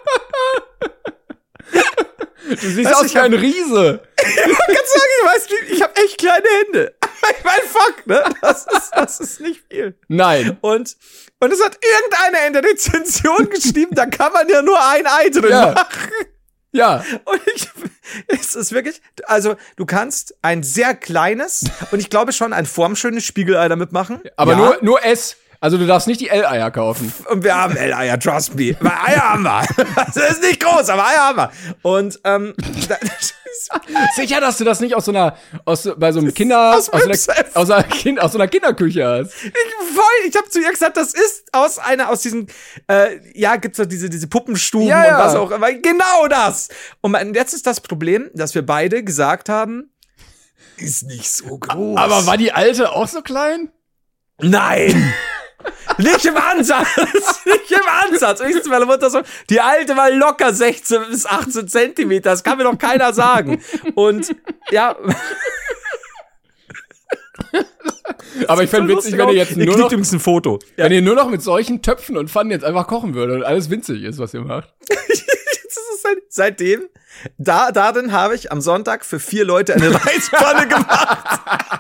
S1: Du siehst aus wie ein Riese.
S2: Ich kann sagen, ich weiß nicht, ich habe echt kleine Hände. Ich meine, fuck, ne? Das ist, das ist nicht viel.
S1: Nein.
S2: Und, und es hat irgendeiner in der Rezension geschrieben, da kann man ja nur ein Ei drin
S1: Ja.
S2: machen.
S1: Ja.
S2: Und ich, es ist wirklich, also du kannst ein sehr kleines und ich glaube schon ein formschönes Spiegelei damit machen.
S1: Aber
S2: ja.
S1: nur, nur S. Also du darfst nicht die L-Eier kaufen.
S2: Und wir haben L-Eier, trust me. Weil Eier haben wir. Das ist nicht groß, aber Eier haben wir. Und ähm, da,
S1: Sicher, dass du das nicht aus so einer, aus bei so einem Kinder,
S2: aus
S1: aus, so
S2: Yps
S1: einer,
S2: F.
S1: aus, einer kind, aus so einer Kinderküche hast.
S2: Ich, voll, ich habe zu ihr gesagt, das ist aus einer, aus diesen, äh, ja, gibt's doch diese, diese Puppenstuben
S1: Ja,
S2: und
S1: ja.
S2: was auch immer. Genau das. Und mein- jetzt ist das Problem, dass wir beide gesagt haben, ist nicht so groß.
S1: Aber war die alte auch so klein?
S2: Nein! Nicht im Ansatz! Nicht im Ansatz! Und ich zu meiner Mutter so, die alte war locker sechzehn bis achtzehn Zentimeter. Das kann mir doch keiner sagen. Und ja.
S1: Aber ich fände witzig, wenn ihr jetzt nur noch,
S2: übrigens ein Foto.
S1: wenn ihr nur noch mit solchen Töpfen und Pfannen jetzt einfach kochen würdet und alles winzig ist, was ihr macht.
S2: Das ist halt, seitdem, da, darin habe ich am Sonntag für vier Leute eine Reispfanne gemacht.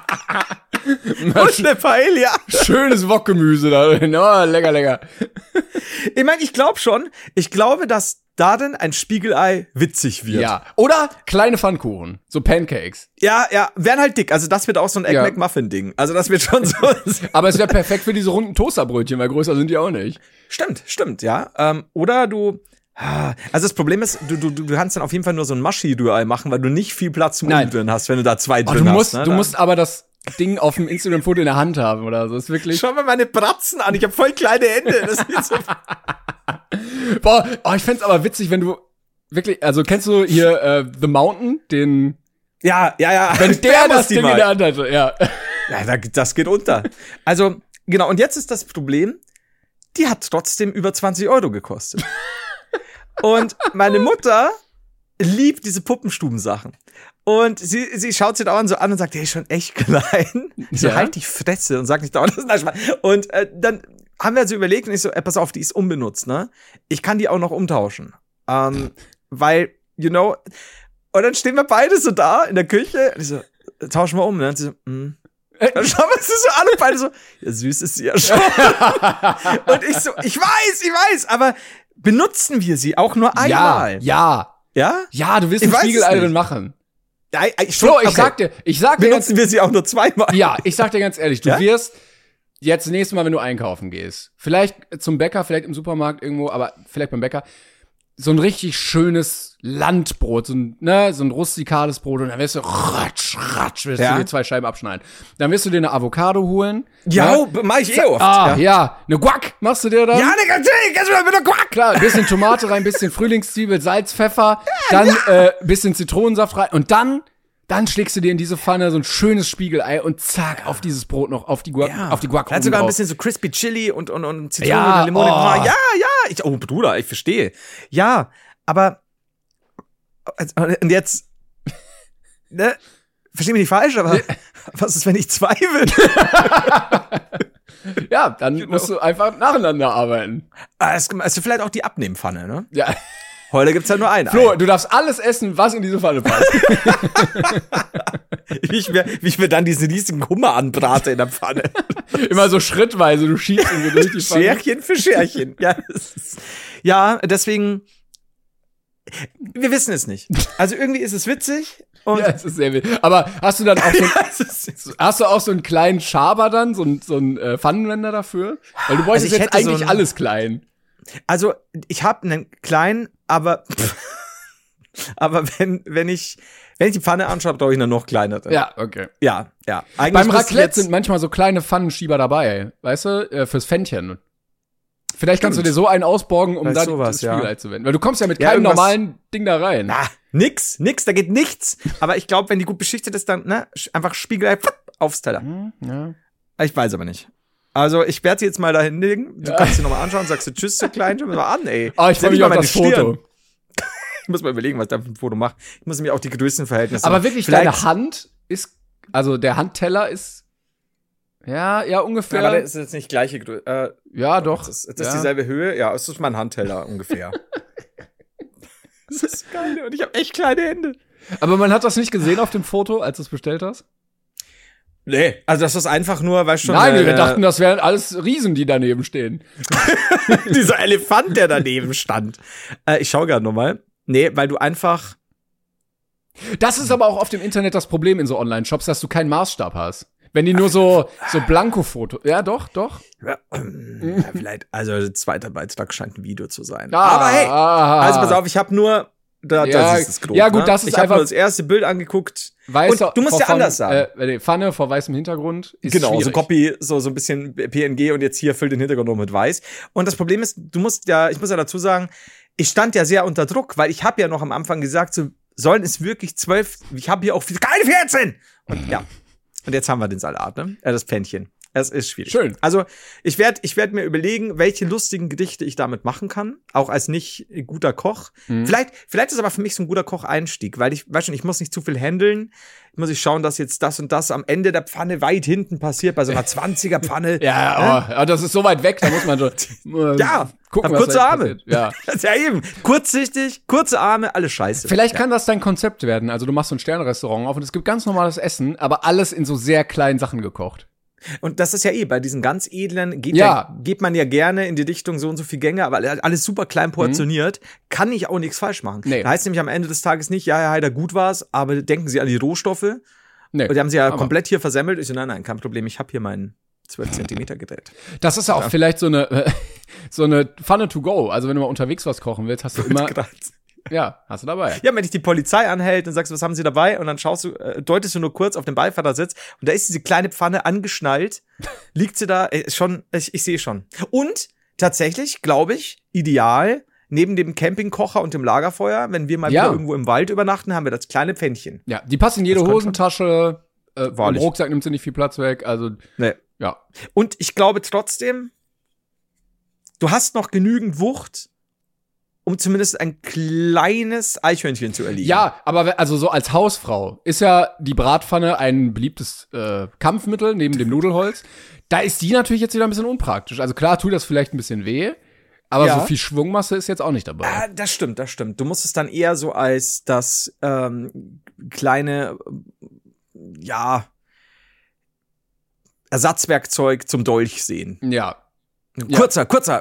S2: Und eine Paella.
S1: Schönes Wokgemüse da drin. Oh, lecker, lecker.
S2: Ich meine, ich glaube schon, ich glaube, dass darin ein Spiegelei witzig wird.
S1: Ja. Oder kleine Pfannkuchen. So Pancakes.
S2: Ja, ja, werden halt dick. Also das wird auch so ein Egg
S1: Ja.
S2: McMuffin-Ding. Also das wird schon so.
S1: Aber es wäre perfekt für diese runden Toasterbrötchen, weil größer sind die auch nicht.
S2: Stimmt, stimmt, ja. Ähm, oder du. Also das Problem ist, du, du, du kannst dann auf jeden Fall nur so ein Maschi-Rührei machen, weil du nicht viel Platz zum
S1: Nein.
S2: Umrühren hast, wenn du da zwei
S1: Oh,
S2: drin
S1: du musst,
S2: hast. Ne?
S1: du
S2: Da-
S1: musst aber das Ding auf dem Instagram-Foto in der Hand haben oder so. Das ist wirklich.
S2: Schau mal meine Bratzen an, ich habe voll kleine Hände. Das ist so
S1: Boah, oh, ich fänd's aber witzig, wenn du wirklich, also kennst du hier äh, The Mountain, den,
S2: ja, ja, ja.
S1: wenn der das
S2: die
S1: Ding
S2: mal.
S1: in der Hand hatte, ja.
S2: Ja, da- das geht unter. Also, genau, und jetzt ist das Problem, die hat trotzdem über zwanzig Euro gekostet. Und meine Mutter liebt diese Puppenstubensachen. Und sie, sie schaut sich dauernd so an und sagt, der ist schon echt klein. Ich so,
S1: Ja.
S2: halt die Fresse und sag nicht dauernd, das ist ein Spaß. Und äh, dann haben wir so überlegt und ich so, äh, pass auf, die ist unbenutzt, ne? Ich kann die auch noch umtauschen. Ähm, weil, you know, und dann stehen wir beide so da in der Küche und ich so, tauschen wir um, ne? Und sie so, mm. Dann schauen wir uns das so an und beide so, ja, süß ist sie ja schon. Und ich so, ich weiß, ich weiß, aber benutzen wir sie auch nur einmal?
S1: Ja, ja,
S2: Ja?
S1: ja, du wirst
S2: Ich
S1: ein
S2: weiß es
S1: Spiegelei
S2: nicht.
S1: drin machen.
S2: Ja, ich,
S1: Flo, ich
S2: okay.
S1: sag dir, ich sag dir ganz,
S2: Benutzen wir sie auch nur zweimal?
S1: ja, ich sag dir ganz ehrlich, du
S2: Ja?
S1: wirst jetzt das nächste Mal, wenn du einkaufen gehst, vielleicht zum Bäcker, vielleicht im Supermarkt irgendwo, aber vielleicht beim Bäcker, so ein richtig schönes Landbrot, so ein, ne, so ein rustikales Brot und dann wirst du ratsch, ratsch, wirst
S2: Ja.
S1: du dir zwei Scheiben abschneiden. Dann wirst du dir eine Avocado holen.
S2: Ja,
S1: ne?
S2: mach ich eh oft.
S1: Ah, ja. Eine Guac machst du dir dann.
S2: Ja, ne, natürlich, kannst du mal mit der Quack.
S1: Klar, ein bisschen Tomate rein, ein bisschen Frühlingszwiebel, Salz, Pfeffer, dann äh, bisschen Zitronensaft rein und dann dann schlägst du dir in diese Pfanne so ein schönes Spiegelei und zack, auf dieses Brot noch, auf die Guac, auf die Guac
S2: Hat sogar ein
S1: drauf.
S2: bisschen so crispy Chili und, und, und Zitrone
S1: Ja,
S2: und Limone.
S1: oh.
S2: Ja, ja. Ich, oh, Bruder, ich verstehe. Ja, aber und jetzt, ne, versteh mich nicht falsch, aber was ist, wenn ich zwei will?
S1: Ja, dann musst du einfach nacheinander arbeiten.
S2: Also vielleicht auch die Abnehmpfanne, ne?
S1: Ja.
S2: Heute gibt's ja nur ein
S1: Flo,
S2: Ei.
S1: du darfst alles essen, was in diese Pfanne passt.
S2: Wie ich, mir, wie ich mir dann diesen riesigen Hummer anbrate in der Pfanne.
S1: Immer so schrittweise, du schiebst ihn so durch die Pfanne.
S2: Scherchen für Scherchen. Ja, das ist, ja, deswegen, wir wissen es nicht. Also irgendwie ist es witzig. Und
S1: Ja, es ist sehr wild. Aber hast du dann auch so,
S2: Ja, es ist-
S1: hast du auch so einen kleinen Schaber dann, so einen, so einen äh, Pfannenwender dafür? Weil du
S2: Also
S1: wolltest
S2: ich
S1: jetzt
S2: hätte so
S1: eigentlich
S2: einen-
S1: alles klein.
S2: Also, ich habe einen kleinen, aber aber wenn wenn ich wenn ich die Pfanne anschaue, brauche ich eine noch kleinere.
S1: Ja, okay.
S2: ja, ja. Eigentlich
S1: Beim
S2: müsste
S1: Raclette
S2: jetzt-
S1: sind manchmal so kleine Pfannenschieber dabei, weißt du, äh, fürs Pfännchen. Vielleicht kannst du
S2: Stimmt.
S1: dir so einen ausborgen, um
S2: Vielleicht
S1: da
S2: sowas,
S1: das Spiegelei
S2: ja.
S1: zu wenden. Weil du kommst ja mit
S2: Ja,
S1: keinem
S2: irgendwas-
S1: normalen Ding da rein.
S2: Ah, nix, nix, da geht nichts. Aber ich glaube, wenn die gut beschichtet ist, dann ne, sch- einfach Spiegelei pfupp, aufs Teller.
S1: Hm, ja.
S2: Ich weiß aber nicht. Also, ich werde sie jetzt mal da hinlegen. Du
S1: Ja.
S2: kannst sie nochmal anschauen, sagst du Tschüss zu klein, schau mir mal an, ey.
S1: Ah, ich freue mich auf das Foto.
S2: Ich muss mal überlegen, was ich da für ein Foto mache. Ich muss mir auch die Größenverhältnisse.
S1: Aber wirklich,
S2: Vielleicht-
S1: deine Hand ist, also der Handteller ist, ja, ja, ungefähr.
S2: Ja, aber das ist jetzt nicht gleiche Größe. Äh,
S1: Ja, doch.
S2: Das ist, das ist
S1: ja.
S2: dieselbe Höhe. Ja, es ist mein Handteller ungefähr. Das ist geil. Und ich habe echt kleine Hände.
S1: Aber man hat das nicht gesehen auf dem Foto, als du es bestellt hast?
S2: Nee, also das ist einfach nur, weißt du schon.
S1: Nein,
S2: äh,
S1: wir dachten, das wären alles Riesen, die daneben stehen.
S2: dieser Elefant, der daneben stand. Äh, ich schaue gerade nochmal. Nee, weil du einfach.
S1: Das ist aber auch auf dem Internet das Problem in so Online-Shops, dass du keinen Maßstab hast. Wenn die nur so, so Blanko-Foto. Ja, doch, doch.
S2: Ja, ähm, ja, vielleicht, also zweiter Beitrag scheint ein Video zu sein.
S1: Ah,
S2: Aber hey,
S1: ah,
S2: also pass auf, ich habe nur. Da,
S1: Ja,
S2: das ist es grob,
S1: ja, gut,
S2: ne?
S1: das ist
S2: ich habe
S1: einfach-
S2: nur das erste Bild angeguckt.
S1: Weißer,
S2: Und du musst
S1: vor
S2: ja
S1: von-
S2: anders sagen.
S1: Äh, nee, Pfanne vor weißem Hintergrund ist
S2: Genau, so
S1: schwierig.
S2: Copy, so, so ein bisschen P N G und jetzt hier füllt den Hintergrund nur mit weiß. Und das Problem ist, du musst ja, ich muss ja dazu sagen, ich stand ja sehr unter Druck, weil ich habe ja noch am Anfang gesagt, so sollen es wirklich zwölf, ich habe hier auch viel, keine vierzehn! Und ja, und jetzt haben wir den Salat, ne? Äh, das Pfännchen. Es ist schwierig.
S1: Schön.
S2: Also, ich werde ich werd mir überlegen, welche lustigen Gedichte ich damit machen kann, auch als nicht guter Koch.
S1: Mhm.
S2: Vielleicht, vielleicht ist aber für mich so ein guter Koch-Einstieg, weil ich, weißt schon, ich muss nicht zu viel handeln. Ich muss ich schauen, dass jetzt das und das am Ende der Pfanne weit hinten passiert, bei so einer zwanziger Pfanne.
S1: Ja, oh, ja, das ist so weit weg, da muss man schon äh,
S2: Ja,
S1: gucken,
S2: hab
S1: was
S2: kurze
S1: da
S2: Arme.
S1: passiert. Ja.
S2: Das ist ja eben. Kurzsichtig, kurze Arme, alles scheiße.
S1: Vielleicht
S2: ja.
S1: kann das dein Konzept werden. Also du machst so ein Sternrestaurant auf und es gibt ganz normales Essen, aber alles in so sehr kleinen Sachen gekocht.
S2: Und das ist ja eh, bei diesen ganz edlen geht,
S1: Ja.
S2: ja, geht man ja gerne in die Richtung so und so viel Gänge, aber alles super klein portioniert, kann ich auch nichts falsch machen.
S1: Nee.
S2: Da heißt nämlich am Ende des Tages nicht, ja, Herr Heider, gut war's, aber denken Sie an die Rohstoffe.
S1: Nee,
S2: Und die haben sie ja
S1: aber
S2: komplett hier versemmelt. Ich so, nein, nein, kein Problem, ich habe hier meinen zwölf Zentimeter gedreht.
S1: das ist ja auch vielleicht so eine äh, so eine Pfanne to go. Also wenn du mal unterwegs was kochen willst, hast du immer, ja, hast du dabei.
S2: Ja, wenn dich die Polizei anhält und sagst, was haben sie dabei? Und dann schaust du, äh, deutest du nur kurz auf den Beifahrersitz und da ist diese kleine Pfanne angeschnallt, liegt sie da, äh, schon, ich, ich sehe schon. Und tatsächlich, glaube ich, ideal, neben dem Campingkocher und dem Lagerfeuer, wenn wir mal
S1: Ja.
S2: wieder irgendwo im Wald übernachten, haben wir das kleine Pfännchen.
S1: Ja, die passt in jede
S2: Das kann
S1: Hosentasche. Äh, Im
S2: Wahrlich.
S1: Rucksack nimmt sie nicht viel Platz weg. Also
S2: Nee.
S1: ja,
S2: Und ich glaube trotzdem, du hast noch genügend Wucht, um zumindest ein kleines Eichhörnchen zu erlegen.
S1: ja, aber we- also so als Hausfrau ist ja die Bratpfanne ein beliebtes äh, Kampfmittel neben dem Nudelholz. Da ist die natürlich jetzt wieder ein bisschen unpraktisch. Also klar, tut das vielleicht ein bisschen weh, aber
S2: Ja.
S1: so viel Schwungmasse ist jetzt auch nicht dabei.
S2: Ah, das stimmt, das stimmt. Du musst es dann eher so als das ähm, kleine, äh, ja, Ersatzwerkzeug zum Dolch sehen.
S1: Ja. Ja.
S2: Kurzer, kurzer.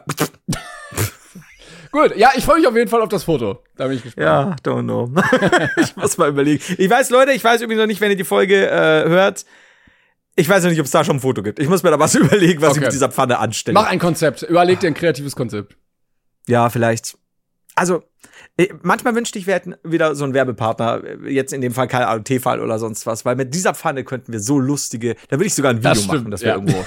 S1: Gut, ja, ich freue mich auf jeden Fall auf das Foto. Da bin ich gespannt.
S2: Ja, don't know. Ich muss mal überlegen. Ich weiß, Leute, ich weiß übrigens noch nicht, wenn ihr die Folge äh, hört. Ich weiß noch nicht, ob es da schon ein Foto gibt. Ich muss mir da was überlegen, was
S1: Okay.
S2: ich mit dieser Pfanne anstelle.
S1: Mach ein Konzept. Überleg dir ein kreatives Konzept.
S2: Ja, vielleicht. Also, äh, manchmal wünschte ich, wir hätten wieder so einen Werbepartner, äh, jetzt in dem Fall keine Ahnung, Tefal oder sonst was, weil mit dieser Pfanne könnten wir so lustige, da würde ich sogar ein Video
S1: Das stimmt,
S2: machen, dass wir
S1: ja.
S2: irgendwo.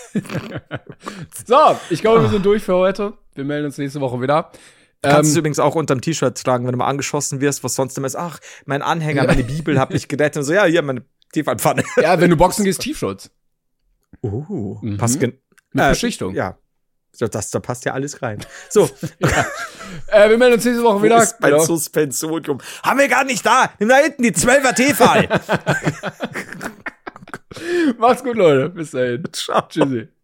S1: So, ich glaube, wir sind durch für heute. Wir melden uns nächste Woche wieder.
S2: Du kannst es
S1: Ähm,
S2: übrigens auch unterm T-Shirt tragen, wenn du mal angeschossen wirst, was sonst immer ist. Ach, mein Anhänger, meine Bibel hat mich gerettet. Und so, ja, hier, meine Tefal-Pfanne.
S1: ja, wenn du boxen gehst, Tiefschutz.
S2: Uh,
S1: Mhm.
S2: passt gen-
S1: Mit
S2: äh,
S1: Beschichtung.
S2: Ja. So, das, da passt ja alles rein. So,
S1: Äh, wir melden uns nächste Woche
S2: wo
S1: wieder.
S2: ist mein
S1: Genau.
S2: Suspensorium? Haben wir gar nicht da. Nimm da hinten die zwölfer Tefal.
S1: Macht's gut, Leute. Bis dahin.
S2: Ciao.
S1: Tschüssi.